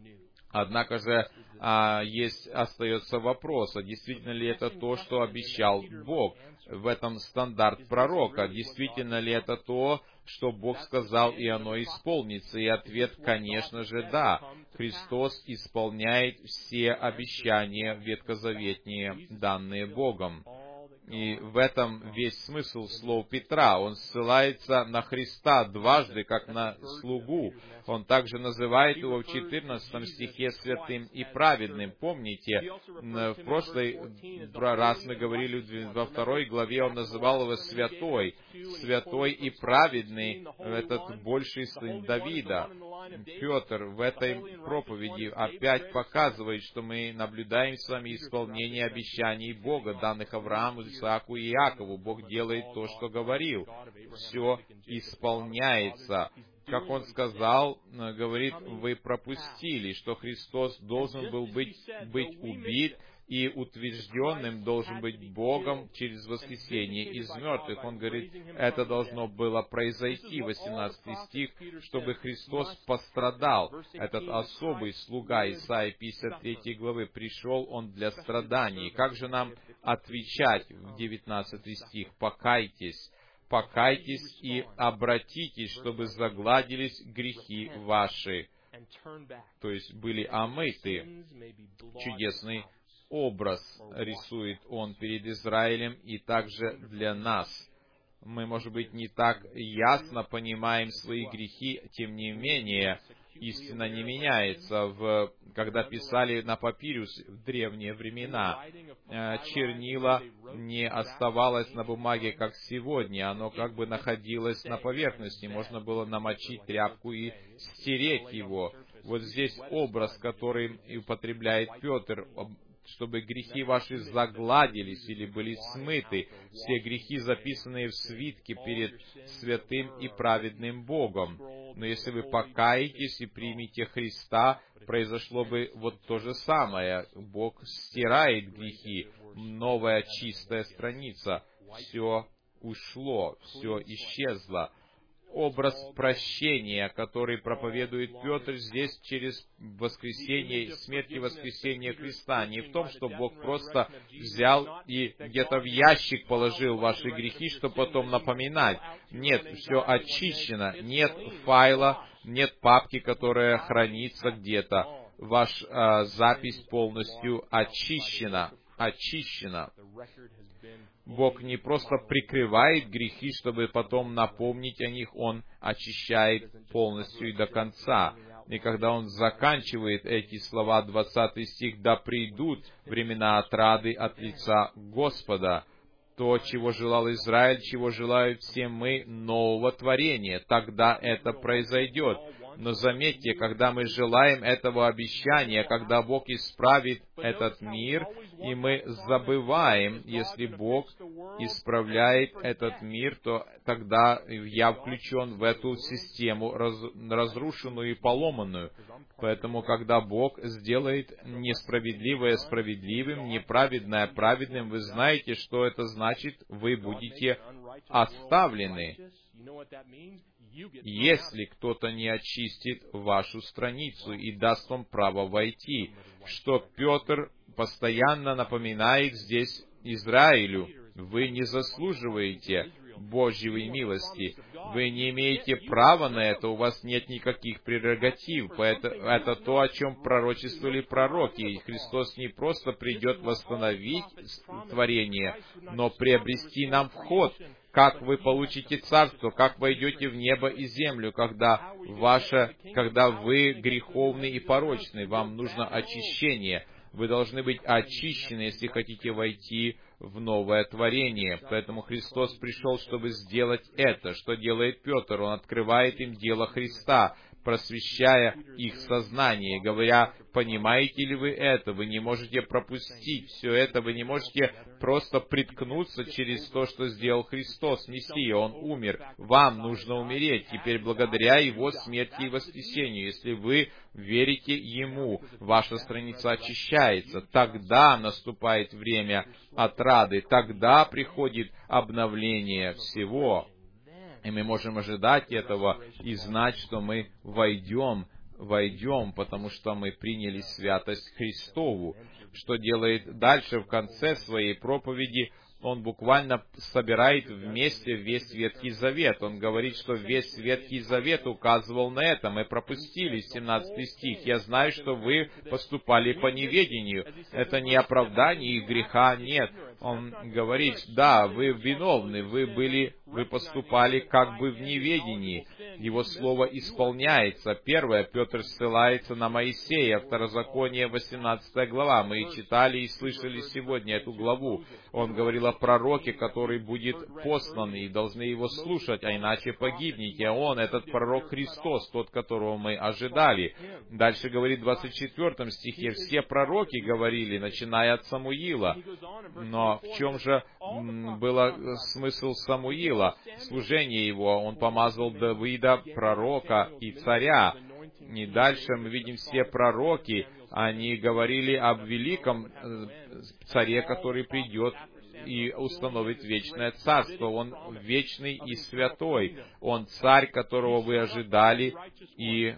Однако же а, есть, остается вопрос, а действительно ли это то, что обещал Бог? В этом стандарт пророка. Действительно ли это то, что Бог сказал, и оно исполнится? И ответ, конечно же, да. Христос исполняет все обещания ветхозаветные, данные Богом. И в этом весь смысл слов Петра. Он ссылается на Христа дважды, как на слугу. Он также называет его в четырнадцатом стихе святым и праведным. Помните, в прошлый раз мы говорили, во второй главе он называл его святой. Святой и праведный — этот больший сын Давида. Петр в этой проповеди опять показывает, что мы наблюдаем с вами исполнение обещаний Бога, данных Аврааму, Исааку и Иакову. Бог делает то, что говорил. Все исполняется. Как Он сказал, говорит, вы пропустили, что Христос должен был быть, быть убит, и утвержденным должен быть Богом через воскресение из мертвых. Он говорит, это должно было произойти, восемнадцатый стих, чтобы Христос пострадал. Этот особый слуга Исаии пятьдесят третьей главы, пришел Он для страданий. Как же нам отвечать в девятнадцатый стих? Покайтесь. Покайтесь и обратитесь, чтобы загладились грехи ваши. То есть были омыты. Чудесный образ рисует Он перед Израилем и также для нас. Мы, может быть, не так ясно понимаем свои грехи, тем не менее, истина не меняется. В, когда писали на папирус в древние времена, чернила не оставалось на бумаге, как сегодня. Оно как бы находилось на поверхности. Можно было намочить тряпку и стереть его. Вот здесь образ, который употребляет Петр, чтобы грехи ваши загладились или были смыты, все грехи, записанные в свитке перед святым и праведным Богом. Но если вы покаетесь и примете Христа, произошло бы вот то же самое. Бог стирает грехи, новая чистая страница. Все ушло, все исчезло. Образ прощения, который проповедует Петр здесь через воскресение, смерть и воскресение Христа. Не в том, что Бог просто взял и где-то в ящик положил ваши грехи, чтобы потом напоминать. Нет, все очищено. Нет файла, нет папки, которая хранится где-то. ваш а, запись полностью очищена, очищена. Бог не просто прикрывает грехи, чтобы потом напомнить о них, Он очищает полностью и до конца. И когда Он заканчивает эти слова, двадцатый стих, «Да придут времена отрады от лица Господа». То, чего желал Израиль, чего желают все мы, нового творения. Тогда это произойдет. Но заметьте, когда мы желаем этого обещания, когда Бог исправит этот мир, и мы забываем, если Бог исправляет этот мир, то тогда я включен в эту систему раз, разрушенную и поломанную. Поэтому, когда Бог сделает несправедливое справедливым, неправедное праведным, вы знаете, что это значит? Вы будете оставлены, если кто-то не очистит вашу страницу и даст вам право войти, что Петр постоянно напоминает здесь Израилю: вы не заслуживаете Божьей милости, вы не имеете права на это, у вас нет никаких прерогатив. Это, это то, о чем пророчествовали пророки. И Христос не просто придет восстановить творение, но приобрести нам вход. Как вы получите царство, как войдете в небо и землю, когда, ваше, когда вы греховны и порочны, вам нужно очищение. Вы должны быть очищены, если хотите войти в новое творение. Поэтому Христос пришел, чтобы сделать это. Что делает Петр? Он открывает им дело Христа, просвещая их сознание, говоря: понимаете ли вы это? Вы не можете пропустить все это, вы не можете просто приткнуться через то, что сделал Христос, Мессия. Он умер. Вам нужно умереть. Теперь благодаря Его смерти и воскресению, если вы верите Ему, ваша страница очищается. Тогда наступает время отрады, тогда приходит обновление всего. И мы можем ожидать этого и знать, что мы войдем, войдем, потому что мы приняли святость Христову. Что делает дальше в конце своей проповеди? Он буквально собирает вместе весь Ветхий Завет. Он говорит, что весь Ветхий Завет указывал на это. Мы пропустили семнадцатый стих. «Я знаю, что вы поступали по неведению». Это не оправдание, и греха нет. Он говорит: да, вы виновны, вы были, вы поступали как бы в неведении. Его слово исполняется. Первое, Петр ссылается на Моисея, Второзаконие, восемнадцатая глава. Мы читали и слышали сегодня эту главу. Он говорил о пророке, который будет послан, и должны его слушать, а иначе погибнете. А он, этот пророк Христос, тот, которого мы ожидали. Дальше говорит в двадцать четвёртом стихе: все пророки говорили, начиная от Самуила. Но в чем же был смысл Самуила, служение его? Он помазал Давида, пророка и царя. И дальше мы видим, все пророки, они говорили об великом царе, который придет и установит вечное царство. Он вечный и святой. Он царь, которого вы ожидали и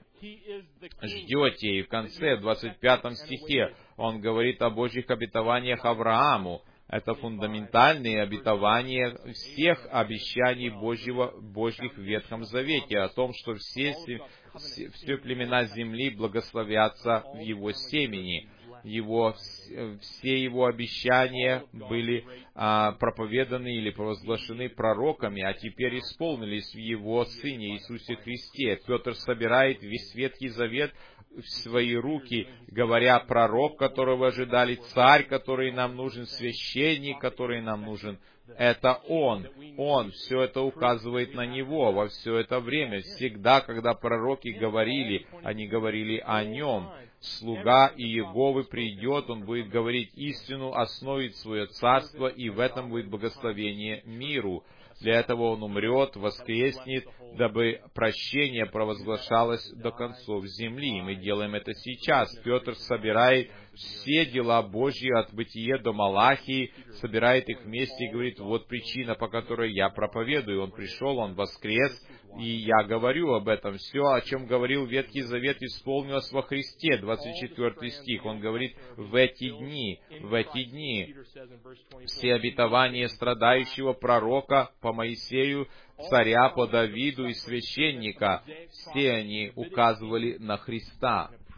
ждете. И в конце, в двадцать пятом стихе, он говорит о Божьих обетованиях Аврааму. Это фундаментальные обетования всех обещаний Божьего, Божьих в Ветхом Завете, о том, что все, все, все племена земли благословятся в Его семени. Его, все Его обещания были а, проповеданы или провозглашены пророками, а теперь исполнились в Его Сыне Иисусе Христе. Петр собирает весь Ветхий Завет в свои руки, говоря: пророк, которого ожидали, царь, который нам нужен, священник, который нам нужен. Это Он. Он. Все это указывает на Него во все это время. Всегда, когда пророки говорили, они говорили о Нем. Слуга Иеговы придет, он будет говорить истину, основит свое царство, и в этом будет благословение миру. Для этого он умрет, воскреснет, дабы прощение провозглашалось до концов земли. И мы делаем это сейчас. Петр собирает все дела Божьи от Бытия до Малахии, собирает их вместе и говорит: вот причина, по которой я проповедую. Он пришел, он воскрес, и я говорю об этом. Все, о чем говорил Ветхий Завет, исполнилось во Христе. двадцать четвёртый стих. Он говорит: в эти дни, в эти дни все обетования страдающего пророка по Моисею, царя по Давиду и священника, все они указывали на Христа.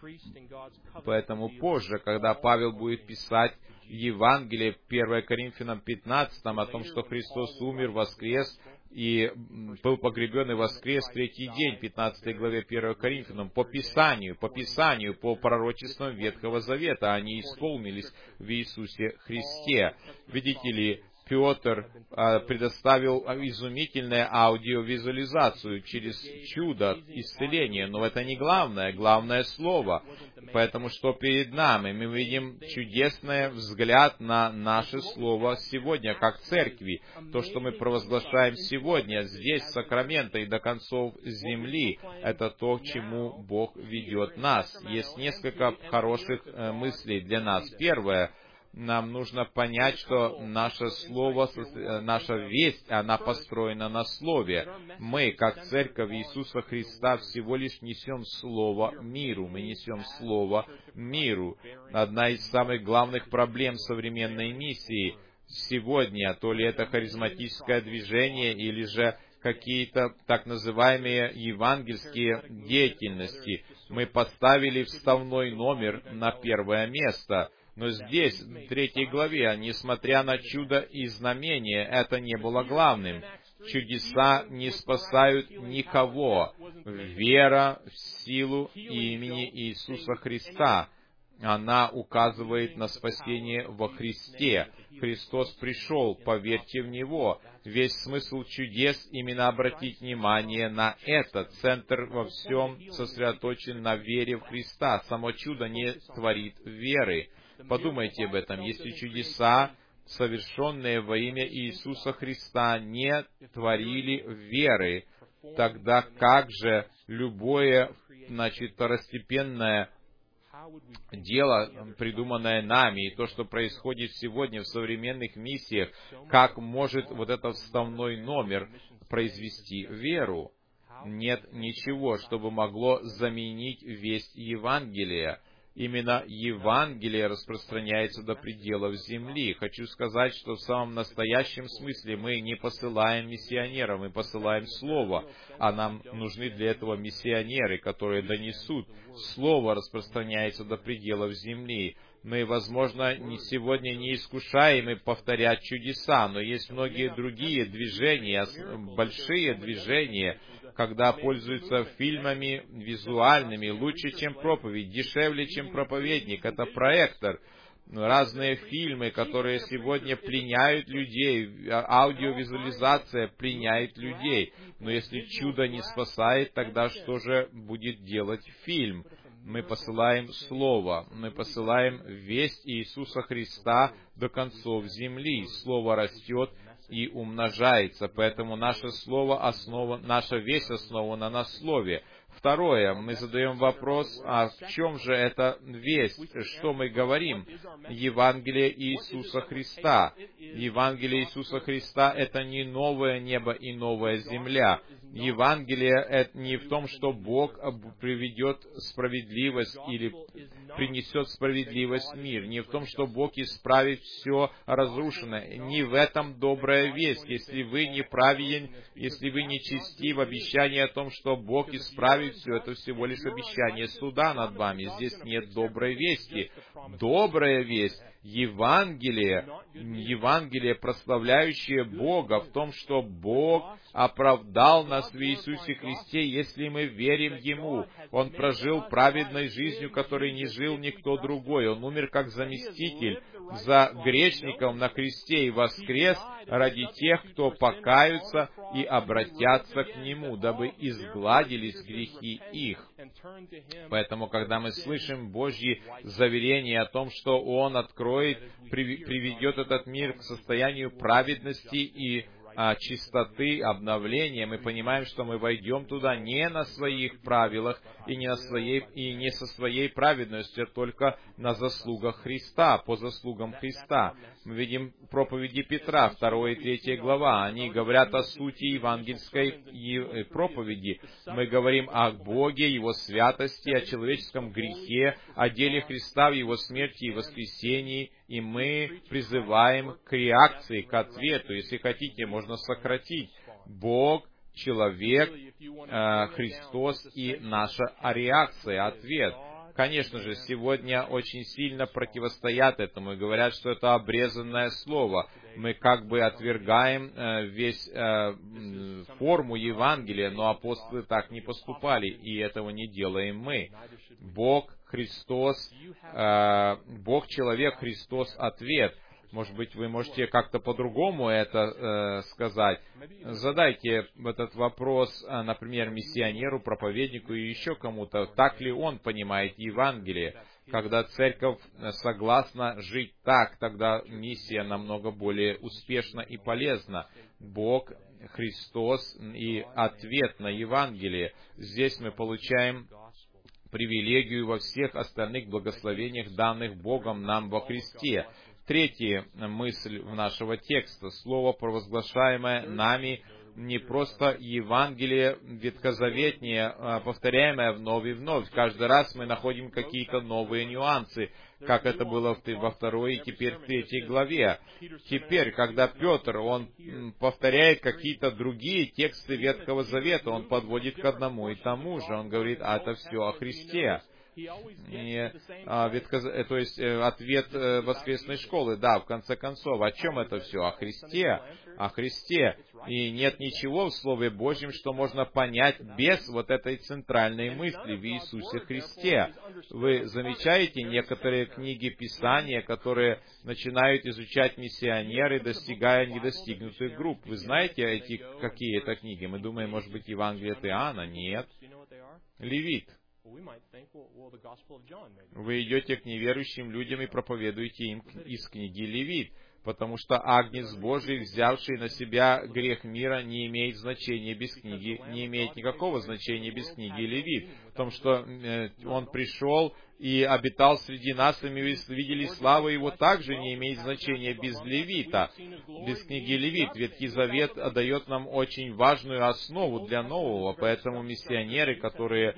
Поэтому позже, когда Павел будет писать Евангелие первое Коринфянам пятнадцатом о том, что Христос умер, воскрес и был погребен и воскрес в третий день, пятнадцатой главе первое Коринфянам, по Писанию, по Писанию, по пророчествам Ветхого Завета, они исполнились в Иисусе Христе. Видите ли, Петр а, предоставил изумительную аудиовизуализацию через чудо исцеления, но это не главное, главное слово. Поэтому что перед нами? Мы видим чудесный взгляд на наше слово сегодня, как церкви. То, что мы провозглашаем сегодня, здесь, в Сакраменто и до концов земли, это то, к чему Бог ведет нас. Есть несколько хороших э, мыслей для нас. Первое. Нам нужно понять, что наше слово, наша весть, она построена на слове. Мы, как церковь Иисуса Христа, всего лишь несем слово миру. Мы несем слово миру. Одна из самых главных проблем современной миссии сегодня, то ли это харизматическое движение, или же какие-то так называемые евангельские деятельности. Мы поставили вставной номер на первое место. Но здесь, в третьей главе, несмотря на чудо и знамения, это не было главным. Чудеса не спасают никого. Вера в силу имени Иисуса Христа, она указывает на спасение во Христе. Христос пришел, поверьте в Него. Весь смысл чудес именно обратить внимание на это. Центр во всем сосредоточен на вере в Христа. Само чудо не творит веры. Подумайте об этом. Если чудеса, совершенные во имя Иисуса Христа, не творили веры, тогда как же любое, значит, второстепенное дело, придуманное нами, и то, что происходит сегодня в современных миссиях, как может вот этот вставной номер произвести веру? Нет ничего, чтобы могло заменить весть Евангелия. Именно Евангелие распространяется до пределов земли. Хочу сказать, что в самом настоящем смысле мы не посылаем миссионеров, мы посылаем Слово, а нам нужны для этого миссионеры, которые донесут. Слово распространяется до пределов земли. Мы, возможно, сегодня не искушаемы повторять чудеса, но есть многие другие движения, большие движения, когда пользуются фильмами визуальными, лучше, чем проповедь, дешевле, чем проповедник. Это проектор. Разные фильмы, которые сегодня пленяют людей, аудиовизуализация пленяет людей. Но если чудо не спасает, тогда что же будет делать фильм? Мы посылаем Слово, мы посылаем весть Иисуса Христа до концов земли. Слово растет и умножается, поэтому наше слово основа, наша весть основана на слове. Второе, мы задаем вопрос, а в чем же эта весть? Что мы говорим? Евангелие Иисуса Христа. Евангелие Иисуса Христа — это не новое небо и новая земля. Евангелие — это не в том, что Бог приведет справедливость или принесет справедливость в мир, не в том, что Бог исправит все разрушенное. Не в этом добрая весть. Если вы не праведен, если вы не честив, обещание о том, что Бог исправит все, это всего лишь обещание суда над вами. Здесь нет доброй вести. Добрая весть, Евангелие, Евангелие, прославляющее Бога в том, что Бог оправдал нас в Иисусе Христе, если мы верим Ему. Он прожил праведной жизнью, которой не жил никто другой. Он умер как заместитель за грешников на кресте и воскрес ради тех, кто покаются и обратятся к Нему, дабы изгладились грехи их. Поэтому, когда мы слышим Божьи заверения о том, что Он откроет, приведет этот мир к состоянию праведности и а, чистоты, обновления, мы понимаем, что мы войдем туда не на своих правилах и не, на своей, и не со своей праведностью, а только на заслугах Христа, по заслугам Христа. Мы видим проповеди Петра, вторая и третья глава, они говорят о сути евангельской проповеди. Мы говорим о Боге, Его святости, о человеческом грехе, о деле Христа в Его смерти и воскресении, и мы призываем к реакции, к ответу. Если хотите, можно сократить. Бог, человек, э, Христос и наша реакция, ответ. конечно же, сегодня очень сильно противостоят этому и говорят, что это обрезанное слово. Мы как бы отвергаем э, весь э, форму Евангелия, но апостолы так не поступали, и этого не делаем мы. Бог, Христос, э, Бог, человек, Христос, ответ. Может быть, вы можете как-то по-другому это э, сказать. Задайте этот вопрос, например, миссионеру, проповеднику и еще кому-то. Так ли он понимает Евангелие? Когда церковь согласна жить так, тогда миссия намного более успешна и полезна. Бог, Христос и ответ на Евангелие. Здесь мы получаем привилегию во всех остальных благословениях, данных Богом нам во Христе. Третья мысль в нашего текста. Слово, провозглашаемое нами, не просто Евангелие ветхозаветнее, повторяемое вновь и вновь. Каждый раз мы находим какие-то новые нюансы, как это было во второй и теперь в третьей главе. Теперь, когда Петр, он повторяет какие-то другие тексты Ветхого Завета, он подводит к одному и тому же. Он говорит, а это все о Христе. И, а, ветко, то есть э, ответ э, воскресной школы, да, в конце концов, о чем это все? О Христе, о Христе. И нет ничего в Слове Божьем, что можно понять без вот этой центральной мысли в Иисусе Христе. Вы замечаете некоторые книги Писания, которые начинают изучать миссионеры, достигая недостигнутых групп. Вы знаете эти, какие это книги? Мы думаем, может быть, Евангелие от Иоанна? Нет. Левит. Вы идете к неверующим людям и проповедуете им из книги Левит, потому что Агнец Божий, взявший на себя грех мира, не имеет значения без книги, не имеет никакого значения без книги Левит. В том, что э, Он пришел и обитал среди нас, и мы видели славу Его, также не имеет значения без Левита, без книги Левит. Ветхий Завет дает нам очень важную основу для нового, поэтому миссионеры, которые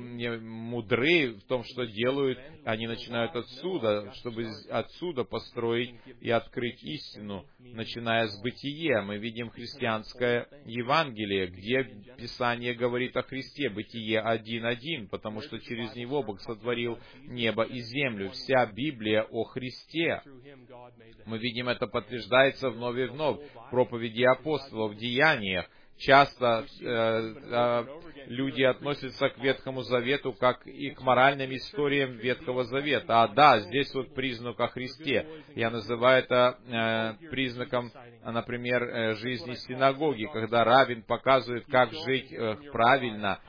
мудры в том, что делают, они начинают отсюда, чтобы отсюда построить и открыть истину, начиная с Бытия. Мы видим христианское Евангелие, где Писание говорит о Христе, Бытие один один, потому что через Него Бог сотворил небо и землю. Вся Библия о Христе. Мы видим, это подтверждается вновь и вновь в проповеди апостолов, в деяниях. Часто э, э, люди относятся к Ветхому Завету как и к моральным историям Ветхого Завета. А да, здесь вот признак о Христе. Я называю это э, признаком, например, э, жизни синагоги, когда раввин показывает, как жить э, правильно,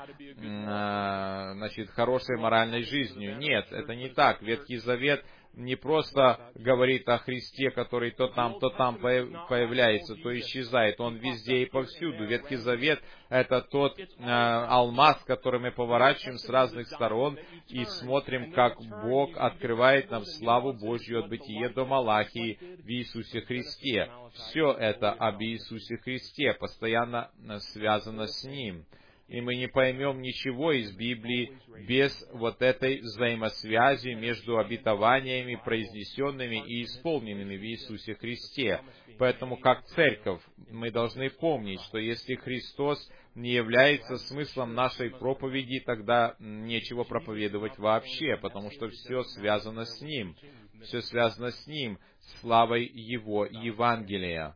э, значит, хорошей моральной жизнью. Нет, это не так. Ветхий Завет не просто говорит о Христе, который то там, то там появляется, то исчезает. Он везде и повсюду. Ветхий Завет — это тот э, алмаз, который мы поворачиваем с разных сторон и смотрим, как Бог открывает нам славу Божью от Бытия до Малахии в Иисусе Христе. Все это об Иисусе Христе, постоянно связано с Ним. И мы не поймем ничего из Библии без вот этой взаимосвязи между обетованиями, произнесенными и исполненными в Иисусе Христе. Поэтому, как церковь, мы должны помнить, что если Христос не является смыслом нашей проповеди, тогда нечего проповедовать вообще, потому что все связано с Ним. Все связано с Ним, славой Его Евангелия.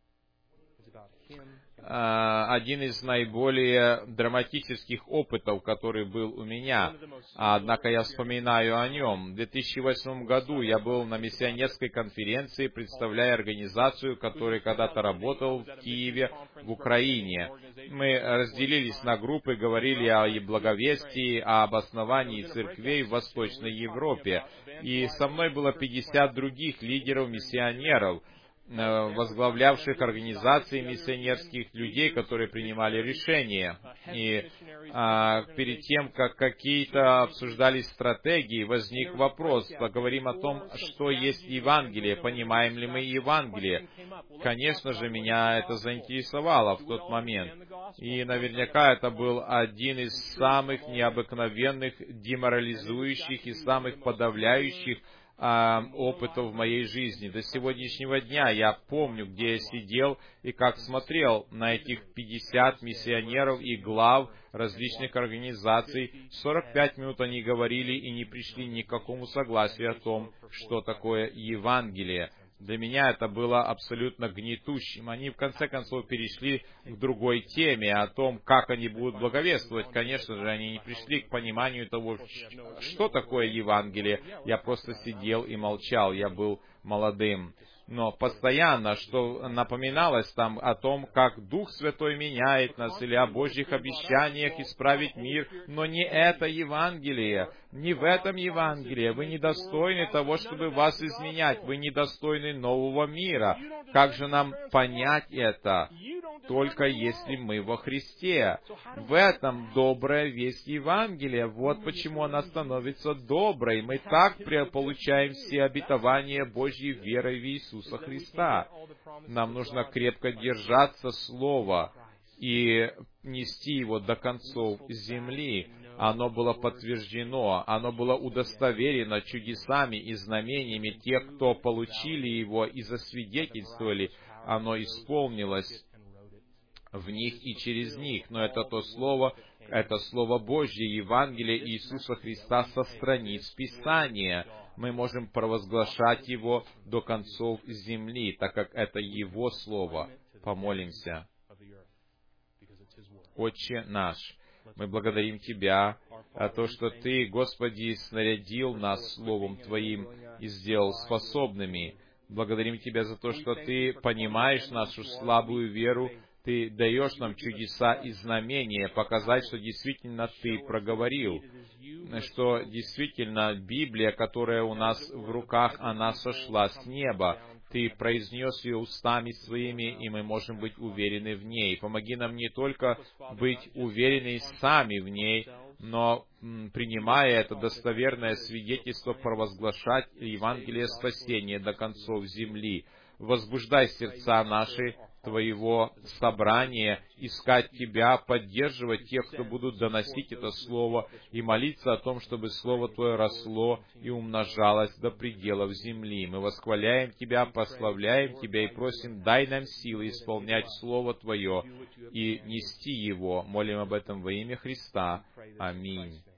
Один из наиболее драматических опытов, который был у меня, однако я вспоминаю о нем. В две тысячи восьмом году я был на миссионерской конференции, представляя организацию, которая когда-то работала в Киеве, в Украине. Мы разделились на группы, говорили о благовестии, об основании церквей в Восточной Европе. И со мной было пятьдесят других лидеров-миссионеров, возглавлявших организации миссионерских людей, которые принимали решения. И а, перед тем, как какие-то обсуждались стратегии, возник вопрос, поговорим о том, что есть Евангелие, понимаем ли мы Евангелие. Конечно же, меня это заинтересовало в тот момент. И наверняка это был один из самых необыкновенных, деморализующих и самых подавляющих а, опытов в моей жизни. До сегодняшнего дня я помню, где я сидел и как смотрел на этих пятьдесят миссионеров и глав различных организаций. сорок пять минут они говорили и не пришли ни к какому согласию о том, что такое Евангелие. Для меня это было абсолютно гнетущим. Они, в конце концов, перешли к другой теме, о том, как они будут благовествовать. Конечно же, они не пришли к пониманию того, что такое Евангелие. Я просто сидел и молчал, я был молодым. Но постоянно, что напоминалось там о том, как Дух Святой меняет нас, или о Божьих обещаниях исправить мир, но не это Евангелие, не в этом Евангелии. Вы недостойны того, чтобы вас изменять, вы недостойны нового мира. Как же нам понять это? Только если мы во Христе. В этом добрая весть Евангелия. Вот почему она становится доброй. Мы так получаем все обетования Божьей верой в Иисуса Христа. Нам нужно крепко держаться Слова и нести его до концов земли. Оно было подтверждено, оно было удостоверено чудесами и знамениями тех, кто получили его и засвидетельствовали. Оно исполнилось в них и через них. Но это то Слово, это Слово Божье, Евангелие Иисуса Христа со страниц Писания. Мы можем провозглашать его до концов земли, так как это Его Слово. Помолимся. Отче наш, мы благодарим Тебя за то, что Ты, Господи, снарядил нас Словом Твоим и сделал способными. Благодарим Тебя за то, что Ты понимаешь нашу слабую веру, Ты даешь нам чудеса и знамения, показать, что действительно Ты проговорил, что действительно Библия, которая у нас в руках, она сошла с неба. Ты произнес ее устами Своими, и мы можем быть уверены в ней. Помоги нам не только быть уверены сами в ней, но, принимая это достоверное свидетельство, провозглашать Евангелие спасения до концов земли. Возбуждай сердца наши, Твоего собрания, искать Тебя, поддерживать тех, кто будут доносить это Слово, и молиться о том, чтобы Слово Твое росло и умножалось до пределов земли. Мы восхваляем Тебя, прославляем Тебя и просим, дай нам силы исполнять Слово Твое и нести его. Молим об этом во имя Христа. Аминь.